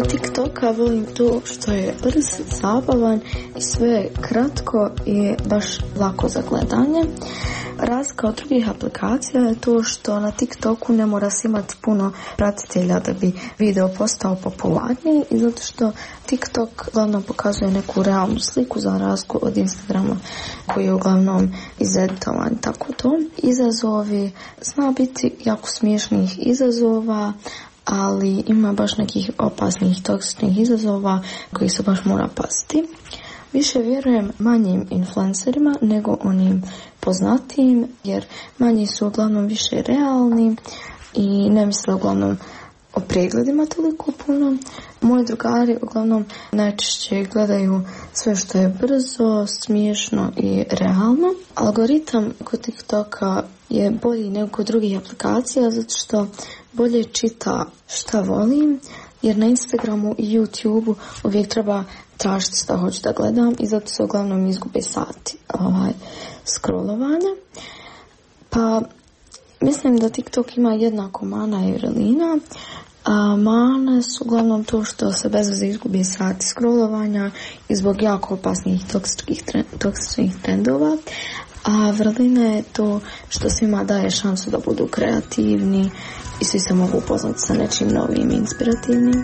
TikToka volim to što je brz, zabavan i sve kratko i baš lako za gledanje. Razlika od drugih aplikacija je to što na TikToku ne mora se imati puno pratitelja da bi video postao popularniji i zato što TikTok uglavnom pokazuje neku realnu sliku za razliku od Instagrama koji je uglavnom izeditovan. Tako to. Izazovi, zna biti jako smiješnih izazova, ali ima baš nekih opasnih, toksičnih izazova koji se baš mora paziti. Više vjerujem manjim influencerima nego onim poznatijim, jer manji su uglavnom više realni i ne misle uglavnom o pregledima toliko puno. Moji drugari uglavnom najčešće gledaju sve što je brzo, smiješno i realno. Algoritam kod TikToka je bolji nego kod drugih aplikacija zato što bolje čita šta volim, jer na Instagramu i YouTubeu uvijek treba tražiti šta hoću da gledam i zato se uglavnom izgube sati scrollovanja. Pa mislim da TikTok ima jednako mana i vrlina. Mane su uglavnom to što se bez veze izgubi sati scrollovanja i zbog jako opasnih toksičnih trendova. A vrlina je to što svima daje šansu da budu kreativni i svi se mogu upoznati sa nečim novim i inspirativnim.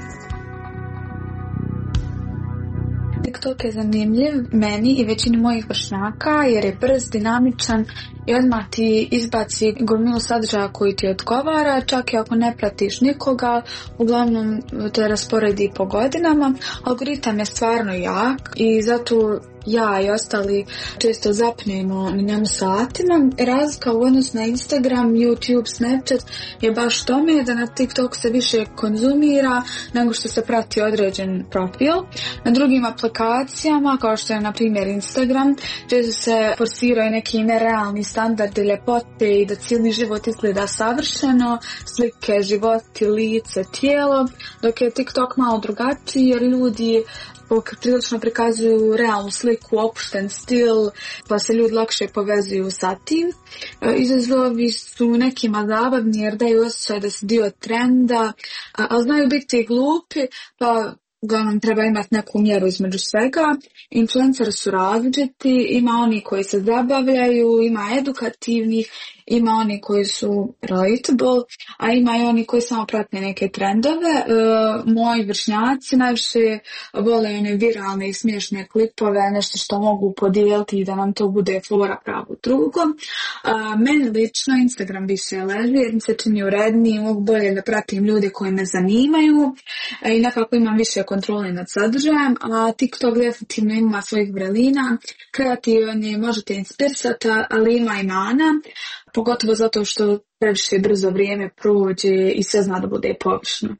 TikTok je zanimljiv meni i većini mojih vršnjaka jer je brz, dinamičan i odmah ti izbaci gomilu sadržaja koji ti odgovara, čak i ako ne pratiš nikoga, uglavnom te rasporedi po godinama. Algoritam je stvarno jak i zato ja i ostali često zapnemo na njemu satima. Razlika u odnosu na Instagram, YouTube, Snapchat je baš tome da na TikTok se više konzumira nego što se prati određen profil. Na drugim aplikacijama, kao što je na primjer Instagram, često se forsiraju neki nerealni standardi ljepote i da cijeli život izgleda savršeno, slike, životi, lice, tijelo, dok je TikTok malo drugačiji jer ljudi prilično prikazuju realnu sliku, opušten stil, pa se ljudi lakše povezuju sa tim. Izazovi su nekima zabavni jer daju osjećaj da se dio trenda, ali znaju biti glupi, pa uglavnom treba imati neku mjeru između svega. Influenceri su različiti, ima oni koji se zabavljaju, ima edukativnih, ima oni koji su relatable, a ima i oni koji samo prate neke trendove. Moji vršnjaci najviše vole one viralne i smiješne klipove, nešto što mogu podijeliti i da nam to bude fora pravo drugo. Meni lično Instagram više leži jer mi se čini uredniji, mogu bolje da pratim ljude koji me zanimaju i nekako imam više kontrole nad sadržajem, a TikTok definitivno ima svojih vrelina, kreativan je, možete inspirisati, ali ima i mana, pogotovo zato što previše brzo vrijeme prođe i sve zna da bude površno.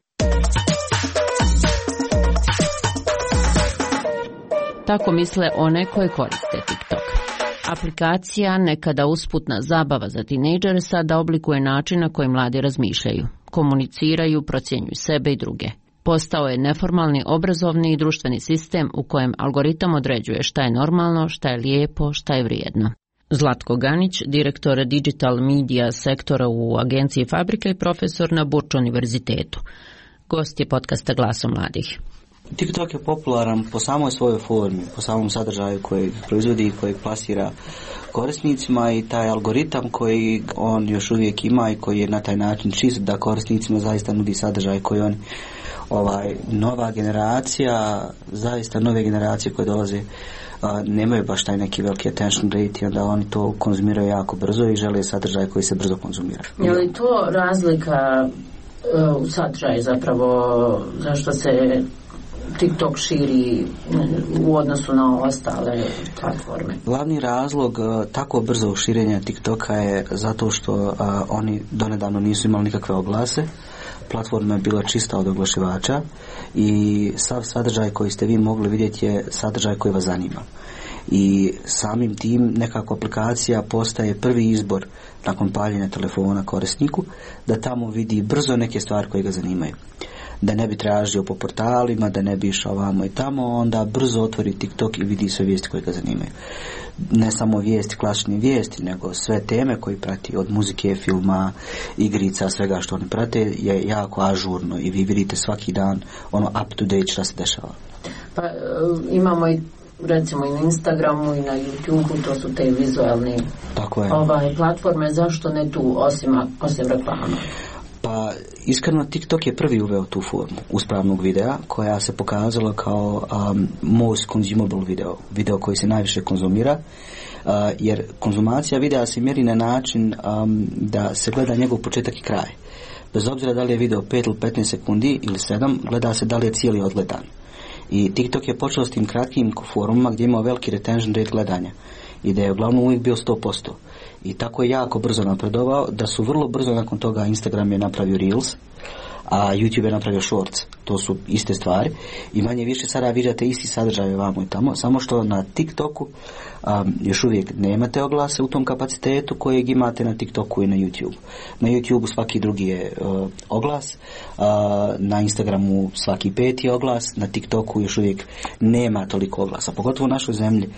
Tako misle one koje koriste TikTok. Aplikacija, nekada usputna zabava za tinejdžere, sada oblikuje način na koji mladi razmišljaju, komuniciraju, procjenjuju sebe i druge. Postao je neformalni obrazovni i društveni sistem u kojem algoritam određuje šta je normalno, šta je lijepo, šta je vrijedno. Zlatko Ganić, direktor digital media sektora u agenciji Fabrika i profesor na Burč univerzitetu. Gost je podcasta Glasom mladih. TikTok je popularan po samoj svojoj formi, po samom sadržaju koji proizvodi i koji plasira korisnicima i taj algoritam koji on još uvijek ima i koji je na taj način čist da korisnicima zaista nudi sadržaj koji on nova generacija, zaista nove generacije koje dolaze nemaju baš taj neki veliki attention rate i onda oni to konzumiraju jako brzo i žele sadržaj koji se brzo konzumira. Je li to razlika u sadržaju zapravo zašto se TikTok širi u odnosu na ostale platforme? Glavni razlog tako brzo širenja TikToka je zato što oni donedavno nisu imali nikakve oglase. Platforma je bila čista od oglašivača i sav sadržaj koji ste vi mogli vidjeti je sadržaj koji vas zanima. I samim tim nekako aplikacija postaje prvi izbor nakon paljenja telefona korisniku da tamo vidi brzo neke stvari koje ga zanimaju. da ne bi tražio po portalima, da ne bi išao ovamo i tamo, onda brzo otvori TikTok i vidi sve vijesti koje ga zanimaju. Ne samo vijesti, klasične vijesti, nego sve teme koje prati, od muzike, filma, igrica, svega što oni prate je jako ažurno i vi vidite svaki dan ono up to date šta se dešava. Pa imamo i recimo i na Instagramu i na YouTubeu, to su te vizualne platforme, zašto ne tu osim reklama? Pa iskreno TikTok je prvi uveo tu formu uspravnog videa koja se pokazala kao most consumable video koji se najviše konzumira, jer konzumacija videa se mjeri na način da se gleda njegov početak i kraj. Bez obzira da li je video 5 ili 15 sekundi ili 7, gleda se da li je cijeli odgledan. I TikTok je počeo s tim kratkim forumima gdje imao veliki retention rate gledanja i da je uglavnom uvijek bio 100%. I tako je jako brzo napredovao da su vrlo brzo nakon toga Instagram je napravio Reels, a YouTube je napravio Shorts. To su iste stvari i manje više sada vidite isti sadržaj ovamo i tamo, samo što na TikToku još uvijek nemate oglase u tom kapacitetu kojeg imate na TikToku i na YouTube. Na YouTube svaki drugi je oglas, na Instagramu svaki 5. oglas, na TikToku još uvijek nema toliko oglasa, pogotovo u našoj zemlji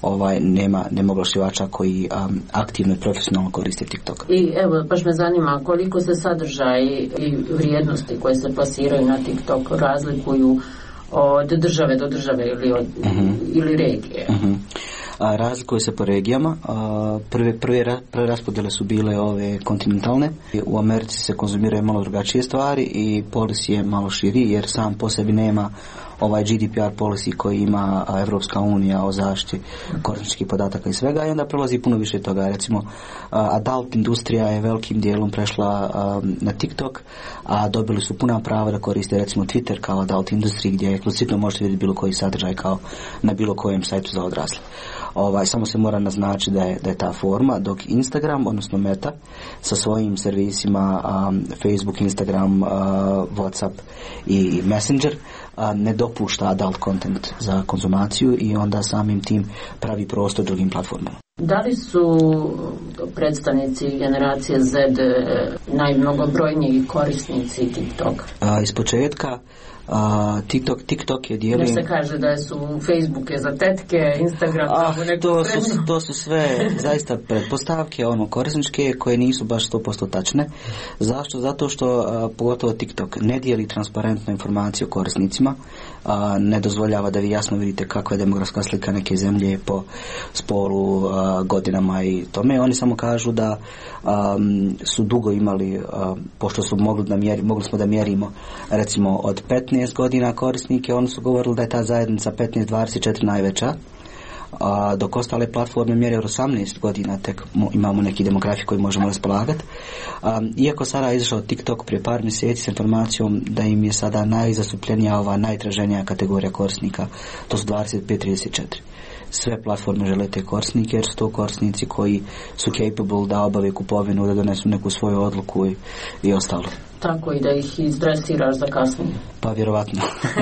nema oglašivača koji aktivno i profesionalno koriste TikTok. I evo, baš me zanima koliko se sadržaj i vrijednosti koje se plasiraju na TikTok razlikuju od države do države ili regije. Razlikuju se po regijama. Prve raspodjele su bile ove kontinentalne. U Americi se konzumiraju malo drugačije stvari i policy je malo širi jer sam po sebi nema ovaj GDPR policy koji ima Evropska unija o zaštiti korisničkih podataka i svega, i onda prolazi puno više toga. Recimo, adult industrija je velikim dijelom prešla na TikTok, a dobili su puna prava da koriste recimo Twitter kao adult industriji gdje eksplicitno možete vidjeti bilo koji sadržaj kao na bilo kojem sajtu za odrasle. Samo se mora naznačiti da je ta forma, dok Instagram, odnosno Meta, sa svojim servisima Facebook, Instagram, WhatsApp i Messenger ne dopušta adult content za konzumaciju i onda samim tim pravi prostor drugim platformama. Da li su predstavnici generacije Z najmnogobrojniji korisnici TikTok? Iz početka TikTok je dijelio... Jer se kaže da su Facebook je za tetke, Instagram to su sve zaista pretpostavke korisničke koje nisu baš 100% tačne. Zašto? Zato što pogotovo TikTok ne dijeli transparentnu informaciju korisnicima, ne dozvoljava da vi jasno vidite kakva je demografska slika neke zemlje po spolu, godinama i tome. Oni samo kažu da su dugo imali, pošto su mogli smo da mjerimo recimo od 15 godina korisnike, oni su govorili da je ta zajednica 15-24 najveća, dok ostale platforme mjere od 18 godina tek imamo neki demografi koji možemo raspolagati. Iako sada je izašao TikTok prije par mjeseci s informacijom da im je sada najzastupljenija ova najtraženija kategorija korisnika, to su 25-34. Sve platforme žele te korisnike jer su to korisnici koji su capable da obave kupovinu, da donesu neku svoju odluku i ostalo. Tako i da ih izdresiraš za kasnije. Pa vjerovatno.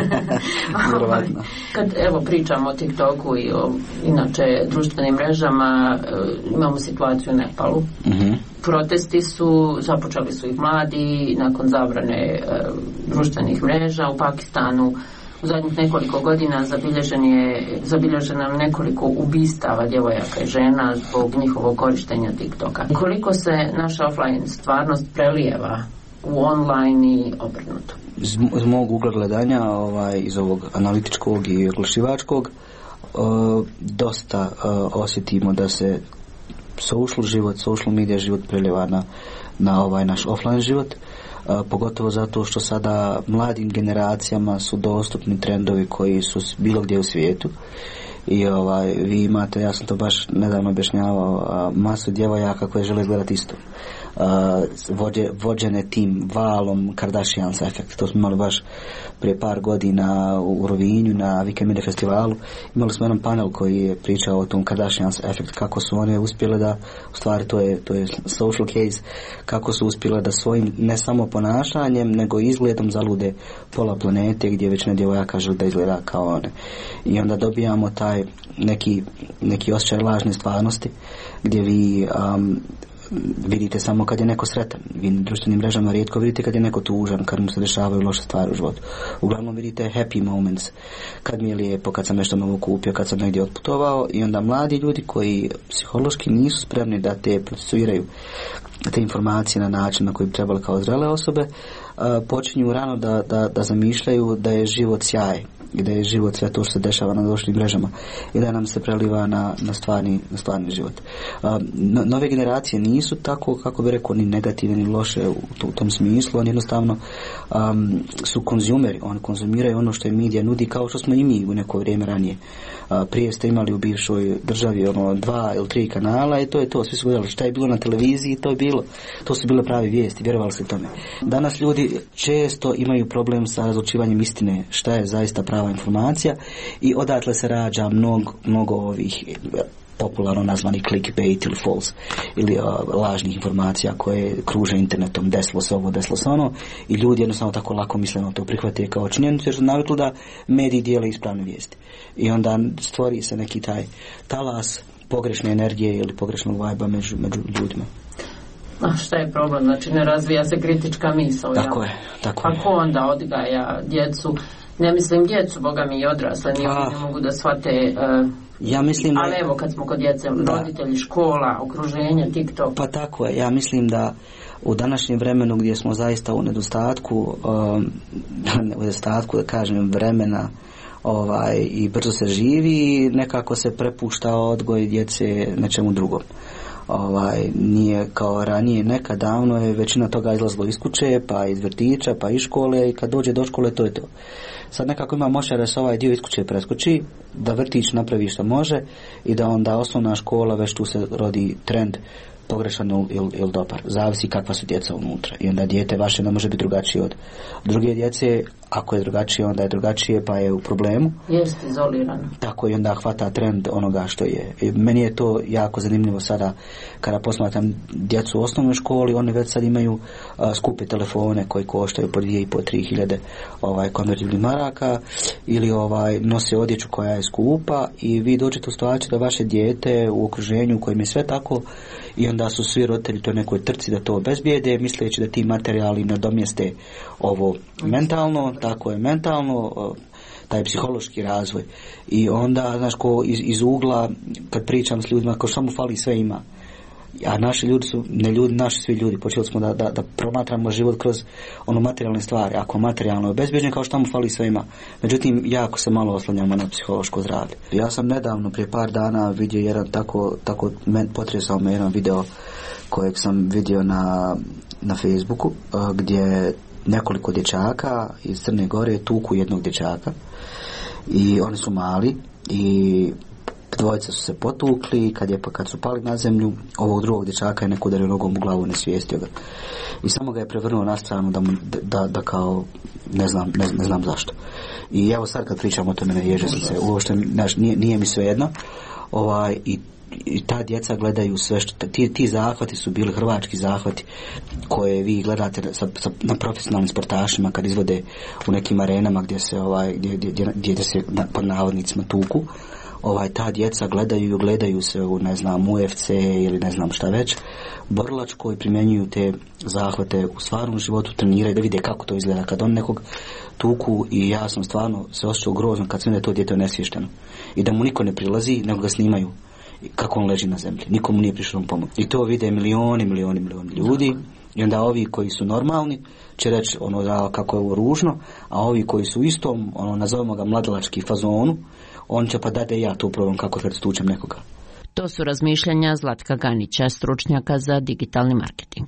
Kad pričamo o TikToku i o inače društvenim mrežama, imamo situaciju u Nepalu. Protesti započeli su ih mladi nakon društvenih mreža. U Pakistanu u zadnjih nekoliko godina zabilježeno nekoliko ubistava djevojaka i žena zbog njihovog korištenja TikToka. Koliko se naša offline stvarnost prelijeva u online i obrnuto? Iz mog ugla gledanja, iz ovog analitičkog i oglašivačkog, dosta osjetimo da se social media život prelijeva na ovaj naš offline život. Pogotovo zato što sada mladim generacijama su dostupni trendovi koji su bilo gdje u svijetu i vi imate, ja sam to baš nedavno objašnjavao, masu djevojaka koje žele gledati isto. Vođene tim valom Kardashians efekt. To smo imali baš prije par godina u Rovinju na Weekend Media festivalu. Imali smo jedan panel koji je pričao o tom Kardashians efekt, kako su one uspjele da, u stvari to je social case, kako su uspjele da svojim ne samo ponašanjem nego i izgledom zalude pola planete gdje većina djevojaka želi da izgleda kao one. I onda dobijamo taj neki osjećaj lažne stvarnosti gdje vi vidite samo kad je neko sretan. Vi na društvenim mrežama rijetko vidite kad je neko tužan, kad mu se dešavaju loše stvari u životu. Uglavnom vidite happy moments, kad mi je lijepo, kad sam nešto novo kupio, kad sam negdje otputovao, i onda mladi ljudi koji psihološki nisu spremni da te procesuiraju te informacije na način na koji bi trebali kao zrele osobe, počinju rano da zamišljaju da je život sjaj i da je život sve to što se dešava na društvenim mrežama i da nam se preliva na stvarni život. Nove generacije nisu tako, kako bi rekao, ni negativne ni loše u tom smislu. Oni jednostavno su konzumeri, oni konzumiraju ono što je medija nudi, kao što smo i mi u neko vrijeme ranije. Prije ste imali u bivšoj državi 2 ili 3 kanala i to je to, svi su gledali šta je bilo na televiziji, to je bilo, to su bile prave vijesti, vjerovali se tome. Danas ljudi često imaju problem sa razlučivanjem istine, šta je zaista prava informacija, i odatle se rađa mnogo ovih popularno nazvani clickbait ili false ili lažnih informacija koje kruže internetom, desilo se ovo, desilo se ono, i ljudi jednostavno tako lako misleno to prihvate kao činjenicu jer su navikli da mediji dijele ispravne vijesti. I onda stvori se neki taj talas pogrešne energije ili pogrešnog vajba među ljudima. A šta je problem? Znači ne razvija se kritička misao. Tako je. A ko onda odgaja djecu? Ne mislim djecu, boga mi i odrasle, ne mogu da shvate. Ja mislim ali evo kad smo kod djece, roditelji, škola, okruženje, TikTok. Pa tako je, ja mislim da u današnjem vremenu gdje smo zaista u nedostatku da kažem vremena i brzo se živi, nekako se prepušta odgoj djece nečemu drugom. Nije kao ranije, nekad davno je većina toga izlazilo iz kuće, pa iz vrtića, pa iz škole, i kad dođe do škole to je to. Sad nekako ima moća da se ovaj dio iz kuće preskoči, da vrtić napravi što može i da onda osnovna škola, već tu se rodi trend pogrešan ili dobar. Zavisi kakva su djeca unutra. I onda dijete vaše ne može biti drugačije od druge djece. Ako je drugačije, onda je drugačije, pa je u problemu. Jeste izolirano. Tako, i onda hvata trend onoga što je. I meni je to jako zanimljivo sada kada posmatram djecu u osnovnoj školi, oni već sad imaju skupe telefone koji koštaju po 2.500-3 hiljade konvertibilnih maraka, ili nose odjeću koja je skupa, i vi dođete u situaciju da vaše dijete u okruženju u kojem je sve tako, i onda su svi roditelji to nekoj trci da to obezbijede, misleći da ti materijali nadomjeste ovo mentalno, tako je mentalno, taj psihološki razvoj. I onda, znaš, ko iz ugla, kad pričam s ljudima, kao što mu fali, sve ima. A naši ljudi su, ne ljudi, naši svi ljudi, počeli smo da promatramo život kroz materijalne stvari. Ako materijalno je obezbjeđen, kao što mu fali, sve ima. Međutim, jako se malo oslanjamo na psihološko zdravlje. Ja sam nedavno, prije par dana, vidio jedan tako potresao me jedan video kojeg sam vidio na Facebooku, gdje nekoliko dječaka iz Crne Gore tuku jednog dječaka, i oni su mali, i dvojica su se potukli, kad su pali na zemlju, ovog drugog dječaka je neko udario nogom u glavu, nesvijestio ga. I samo ga je prevrnuo na stranu da kao ne znam zašto. I evo sad kad pričam o tome, ne ježe srce, uopšte nije mi svejedno. I ta djeca gledaju sve što ti zahvati su bili hrvački zahvati koje vi gledate na profesionalnim sportašima kad izvode u nekim arenama gdje se pod navodnicima tuku. Ta djeca gledaju se u UFC ili ne znam šta već, borilačko, i primjenjuju te zahvate u stvarnom životu, treniraju da vide kako to izgleda kad on nekog tuku. I ja sam stvarno se osjećao grozno kad sam da je to dijete nesvješteno i da mu niko ne prilazi, nego ga snimaju kako on leži na zemlji, nikomu nije prišao mu pomoć. I to vide milioni ljudi. I onda ovi koji su normalni će reći kako je ovo ružno, a ovi koji su u istom, nazovemo ga mladalački fazonu, on će pa da ja to probam kako kad stučem nekoga. To su razmišljanja Zlatka Ganića, stručnjaka za digitalni marketing.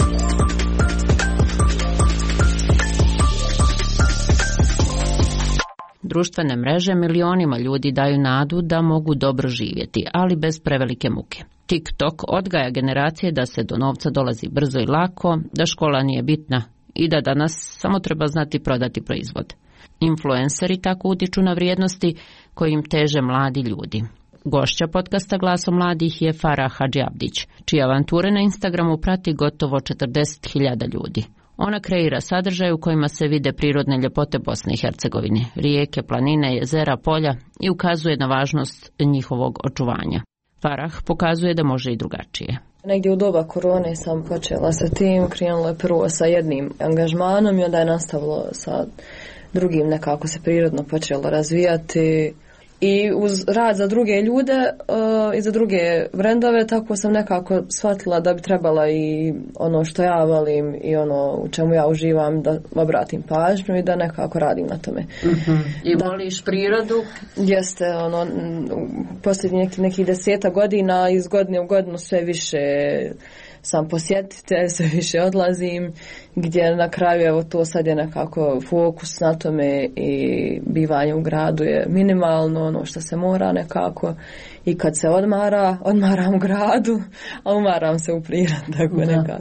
Društvene mreže milionima ljudi daju nadu da mogu dobro živjeti, ali bez prevelike muke. TikTok odgaja generacije da se do novca dolazi brzo i lako, da škola nije bitna i da danas samo treba znati prodati proizvod. Influenceri tako utiču na vrijednosti kojim teže mladi ljudi. Gošća podcasta Glasom mladih je Farah Hadžiabdić, čije avanture na Instagramu prati gotovo 40.000 ljudi. Ona kreira sadržaj u kojima se vide prirodne ljepote Bosne i Hercegovine, rijeke, planine, jezera, polja, i ukazuje na važnost njihovog očuvanja. Farah pokazuje da može i drugačije. Negdje u doba korone sam počela sa tim, krenulo je prvo sa jednim angažmanom i onda je nastavilo sa drugim, nekako se prirodno počelo razvijati. I uz rad za druge ljude i za druge brendove, tako sam nekako shvatila da bi trebala i ono što ja volim i ono u čemu ja uživam da obratim pažnju i da nekako radim na tome. I voliš prirodu? Jeste, posljednjih nekih 10 godina, iz godine u godinu sve više sam posjetitelj, sve više odlazim, gdje na kraju evo to sad je nekako fokus na tome i bivanje u gradu je minimalno, ono što se mora nekako, i kad se odmaram u gradu, a umaram se u prirodu, tako nekako.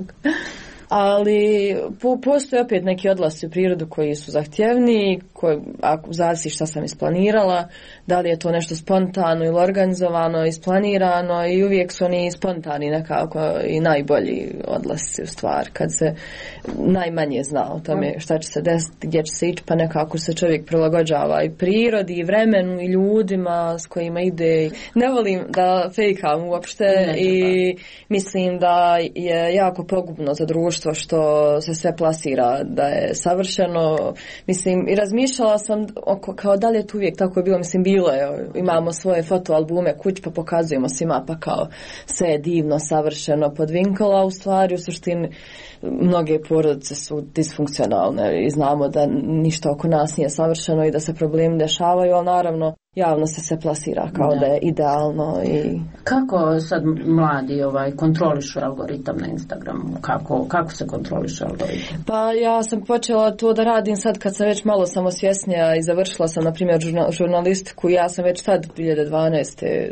Ali postoje opet neki odlasci u prirodu koji su zahtjevni, ako zavisi šta sam isplanirala, da li je to nešto spontano ili organizovano, isplanirano, i uvijek su oni spontani nekako i najbolji odlasci u stvar, kad se najmanje zna o tome šta će se desiti, gdje će se ići, pa nekako se čovjek prilagođava i prirodi i vremenu i ljudima s kojima ide. Ne volim da fejkam uopšte i mislim da je jako pogubno za društvo što se sve plasira da je savršeno. Mislim, i razmišljala sam kao da li je to uvijek tako bilo. Mislim, bilo je, imamo svoje fotoalbume kuć pa pokazujemo svima pa kao sve je divno, savršeno podvinkala, u stvari u suštini mnoge porodice su disfunkcionalne i znamo da ništa oko nas nije savršeno i da se problemi dešavaju, ali naravno javno se plasira kao da je idealno. I kako sad mladi kontrolišu algoritam na Instagramu? Kako se kontroliše algoritam? Pa ja sam počela to da radim sad kad sam već malo samosvjesnija i završila sam na primjer žurnalistiku. Ja sam već tad 2012.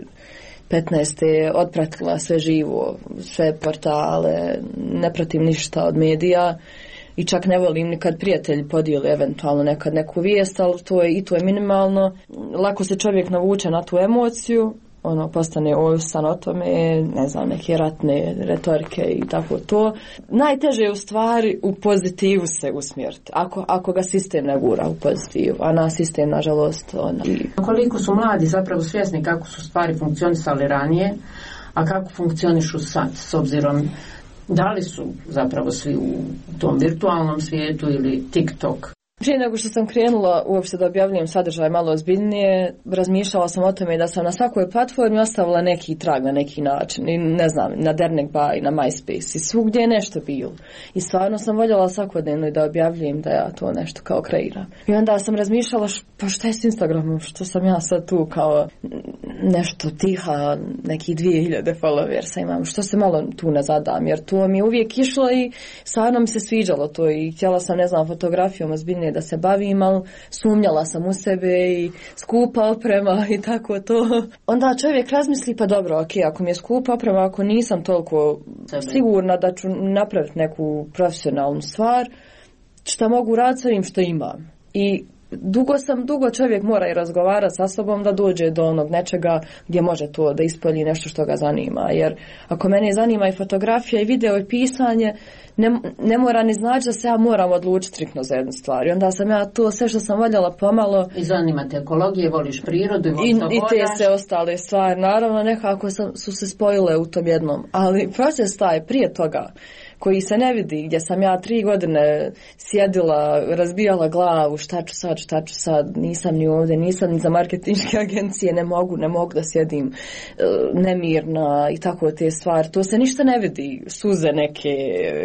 15. otpratila sve živo, sve portale, ne pratim ništa od medija i čak ne volim ni kad prijatelji podijeli eventualno nekad neku vijest, ali to je minimalno. Lako se čovjek navuče na tu emociju, postane ovisan o tome, ne znam, neke ratne retorike i tako to. Najteže je u stvari u pozitivu se usmjeriti, ako ga sistem ne gura u pozitivu, a na sistem, nažalost, Koliko su mladi zapravo svjesni kako su stvari funkcionisali ranije, a kako funkcionišu sad, s obzirom da li su zapravo svi u tom virtualnom svijetu ili TikTok? Prije nego što sam krenula uopšte da objavljujem sadržaj malo ozbiljnije, razmišljala sam o tome da sam na svakoj platformi ostavila neki trag na neki način. I ne znam, na Dernek Bay, na MySpace i svugdje je nešto bilo. I stvarno sam voljela svakodnevno da objavljujem da ja to nešto kao kreiram. I onda sam razmišljala, pa šta je s Instagramom, što sam ja sad tu kao nešto tiha, neki 2000 followersa imam, što se malo tu ne zadam, jer to mi je uvijek išlo i stvarno mi se sviđalo to i htjela sam, ne znam, fotografijom ozbiljnije da se bavim, ali sumnjala sam u sebe i skupa oprema i tako to. Onda čovjek razmisli, pa dobro, ok, ako mi je skupa oprema, ako nisam toliko sigurna da ću napraviti neku profesionalnu stvar, šta mogu raditi sa ovim što imam. I dugo čovjek mora i razgovarati sa sobom da dođe do onog nečega gdje može to da ispolji nešto što ga zanima. Jer ako mene zanima i fotografija i video i pisanje, ne mora ni znači da se ja moram odlučiti striktno za jednu stvar. I onda sam ja to sve što sam voljela pomalo... I zanima te ekologije, voliš prirodu i te sve ostale stvari. Naravno, nekako su se spojile u tom jednom. Ali proces taj prije toga, koji se ne vidi, gdje sam ja 3 godine sjedila, razbijala glavu, šta ću sad, nisam ni ovdje, nisam ni za marketinške agencije, ne mogu da sjedim nemirna i tako te stvari. To se ništa ne vidi, suze neke,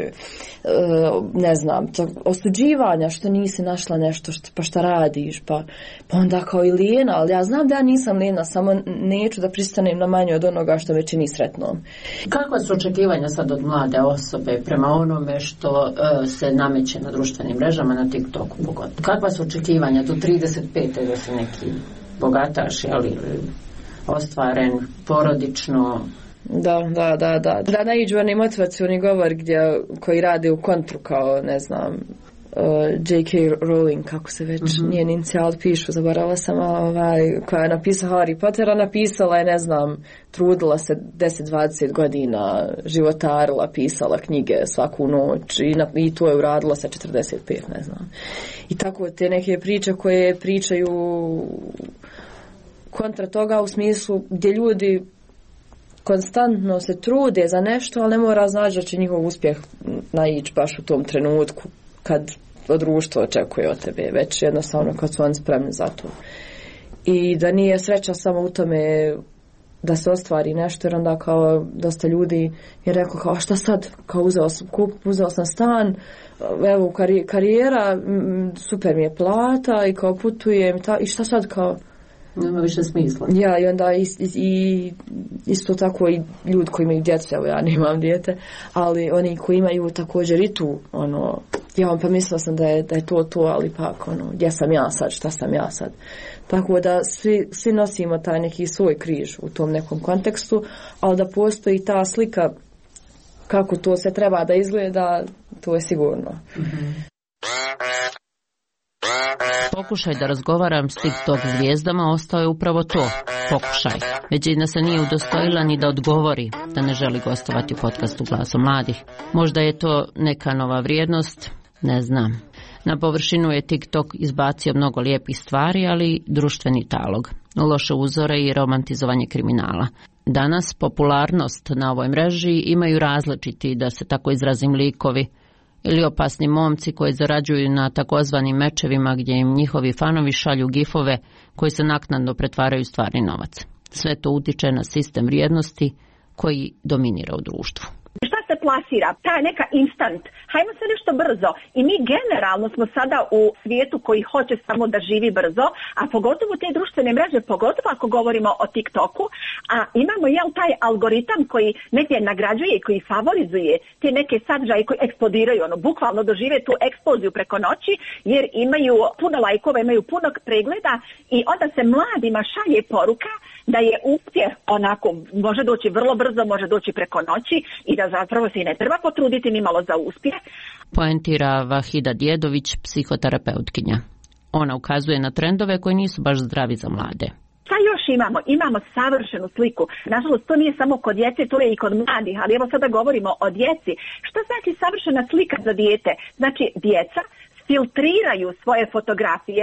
ne znam, osuđivanja što nisi našla nešto, pa šta radiš, pa onda kao i lijena, ali ja znam da ja nisam lijena, samo neću da pristanem na manje od onoga što me čini sretnom. Kakva su očekivanja sad od mlade osobe prema onome što se nameće na društvenim mrežama, na TikToku pogotovo? Kakva su očekivanja do 35. da se neki bogataš, ali ostvaren, porodično? Da naiđu onaj motivacioni govor koji radi u kontru kao, ne znam, J.K. Rowling, kako se već njen inicijal pišu, zaboravila sam, koja je napisala Harry Pottera, napisala je, ne znam, trudila se 10-20 godina, životarila, pisala knjige svaku noć i to je uradila sa 45, ne znam. I tako te neke priče koje pričaju kontra toga u smislu gdje ljudi konstantno se trude za nešto, ali ne mora znači da će njihov uspjeh naići baš u tom trenutku kad društvo očekuje od tebe, već jednostavno kad su oni spremni za to. I da nije sreća samo u tome da se ostvari nešto, jer onda kao dosta ljudi je rekao kao šta sad, kao uzeo sam stan, evo karijera, super mi je plata i kao putujem i šta sad kao nema više smisla. Ja, i onda isto tako i ljudi koji imaju djecu, evo ja nemam dijete, ali oni koji imaju također i tu pa mislila sam da je to, ali pak gdje sam ja sad, šta sam ja sad. Tako da svi nosimo taj neki svoj križ u tom nekom kontekstu, ali da postoji ta slika kako to se treba da izgleda, to je sigurno. Pokušaj da razgovaram s TikTok zvijezdama ostao je upravo to, pokušaj. Većina se nije udostojila ni da odgovori da ne želi gostovati u podcastu Glasom mladih. Možda je to neka nova vrijednost, ne znam. Na površinu je TikTok izbacio mnogo lijepih stvari, ali društveni talog, loše uzore i romantizovanje kriminala. Danas popularnost na ovoj mreži imaju različiti, da se tako izrazim, likovi ili opasni momci koji zarađuju na takozvanim mečevima gdje im njihovi fanovi šalju gifove koji se naknadno pretvaraju u stvarni novac. Sve to utiče na sistem vrijednosti koji dominira u društvu. Šta se plasira? Taj neka instant. Hajmo se nešto brzo. I mi generalno smo sada u svijetu koji hoće samo da živi brzo, a pogotovo te društvene mreže, pogotovo ako govorimo o TikToku, a imamo taj algoritam koji negdje nagrađuje i koji favorizuje te neke sadržaje koji eksplodiraju, bukvalno dožive tu eksploziju preko noći, jer imaju puno lajkova, imaju puno pregleda i onda se mladima šalje poruka da je uspjeh onako, može doći vrlo brzo, može doći preko noći i da zapravo se i ne treba potruditi ni malo za uspjeh. Poentira Vahida Djedović, psihoterapeutkinja. Ona ukazuje na trendove koji nisu baš zdravi za mlade. Šta još imamo? Imamo savršenu sliku. Nažalost, to nije samo kod djece, to je i kod mladih, ali evo sada govorimo o djeci. Što znači savršena slika za dijete? Znači, djeca filtriraju svoje fotografije,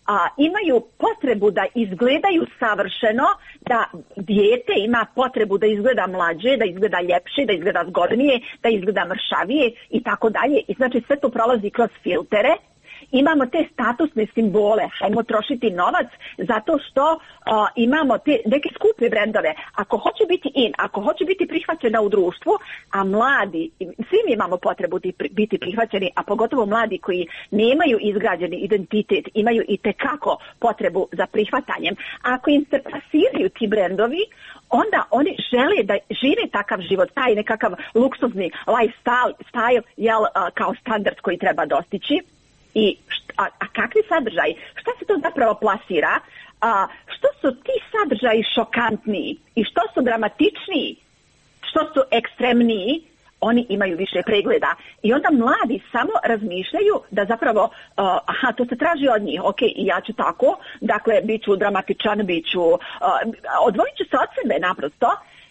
imaju potrebu da izgledaju savršeno, da dijete ima potrebu da izgleda mlađe, da izgleda ljepše, da izgleda zgodnije, da izgleda mršavije i tako dalje. I znači sve to prolazi kroz filtere. Imamo te statusne simbole, hajmo trošiti novac zato što imamo te neke skupe brendove. Ako hoće biti ako hoće biti prihvaćena u društvu, a mladi, svi mi imamo potrebu biti prihvaćeni, a pogotovo mladi koji nemaju izgrađeni identitet, imaju i tekako potrebu za prihvatanjem. Ako im se plasiraju ti brendovi, onda oni žele da žive takav život, taj nekakav luksuzni lifestyle, kao standard koji treba dostići. A kakvi sadržaji? Šta se to zapravo plasira? Što su ti sadržaji šokantniji i što su dramatičniji, što su ekstremniji, oni imaju više pregleda. I onda mladi samo razmišljaju da zapravo, to se traži od njih, ok, i ja ću tako, dakle, bit ću dramatičan, odvojit ću se od sebe naprosto,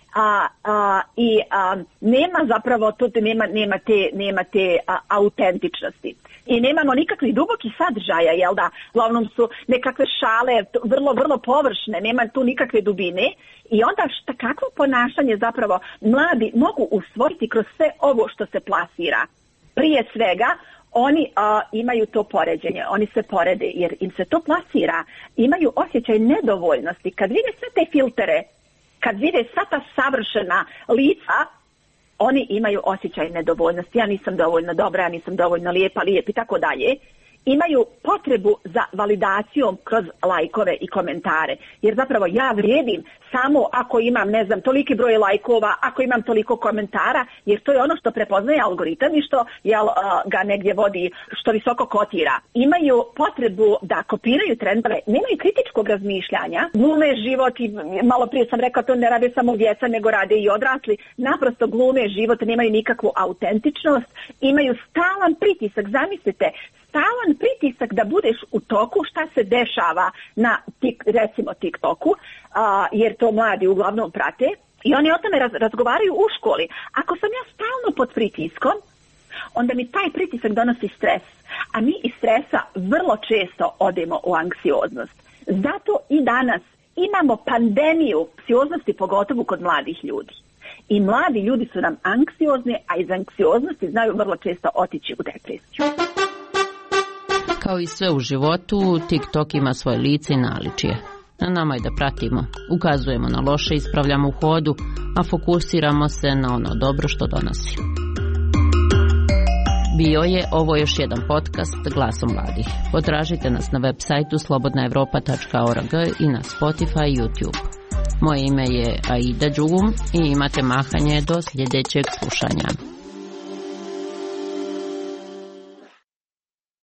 nema zapravo, nema te autentičnosti. I nemamo nikakvih dubokih sadržaja, jel da? Uglavnom su nekakve šale vrlo, vrlo površne, nema tu nikakve dubine. I onda kakvo ponašanje zapravo mladi mogu usvojiti kroz sve ovo što se plasira? Prije svega, oni imaju to poređenje, oni se porede jer im se to plasira. Imaju osjećaj nedovoljnosti. Kad vide sve te filtere, kad vide sva ta savršena lica, oni imaju osjećaj nedovoljnosti. Ja nisam dovoljno dobra, ja nisam dovoljno lijep i tako dalje. Imaju potrebu za validacijom kroz lajkove i komentare. Jer zapravo ja vrijedim samo ako imam, toliki broj lajkova, ako imam toliko komentara, jer to je ono što prepoznaje algoritam i što ga negdje vodi, što visoko kotira. Imaju potrebu da kopiraju trendove, nemaju kritičkog razmišljanja, glume život i malo prije sam rekao to ne rade samo djeca, nego rade i odrasli, naprosto glume život, nemaju nikakvu autentičnost, imaju stalan pritisak, zamislite, stalan pritisak da budeš u toku šta se dešava na recimo TikToku, jer to mladi uglavnom prate i oni o tome razgovaraju u školi. Ako sam ja stalno pod pritiskom, onda mi taj pritisak donosi stres, a mi iz stresa vrlo često odemo u anksioznost. Zato i danas imamo pandemiju anksioznosti, pogotovo kod mladih ljudi. I mladi ljudi su nam anksiozni, a iz anksioznosti znaju vrlo često otići u depresiju. Kao i sve u životu, TikTok ima svoje lice i naličje. Na nama je da pratimo, ukazujemo na loše, ispravljamo u hodu, a fokusiramo se na ono dobro što donosi. Bio je ovo još jedan podcast Glasom mladih. Potražite nas na web sajtu slobodnaevropa.org i na Spotify i YouTube. Moje ime je Aida Đugum i imate mahanje do sljedećeg slušanja.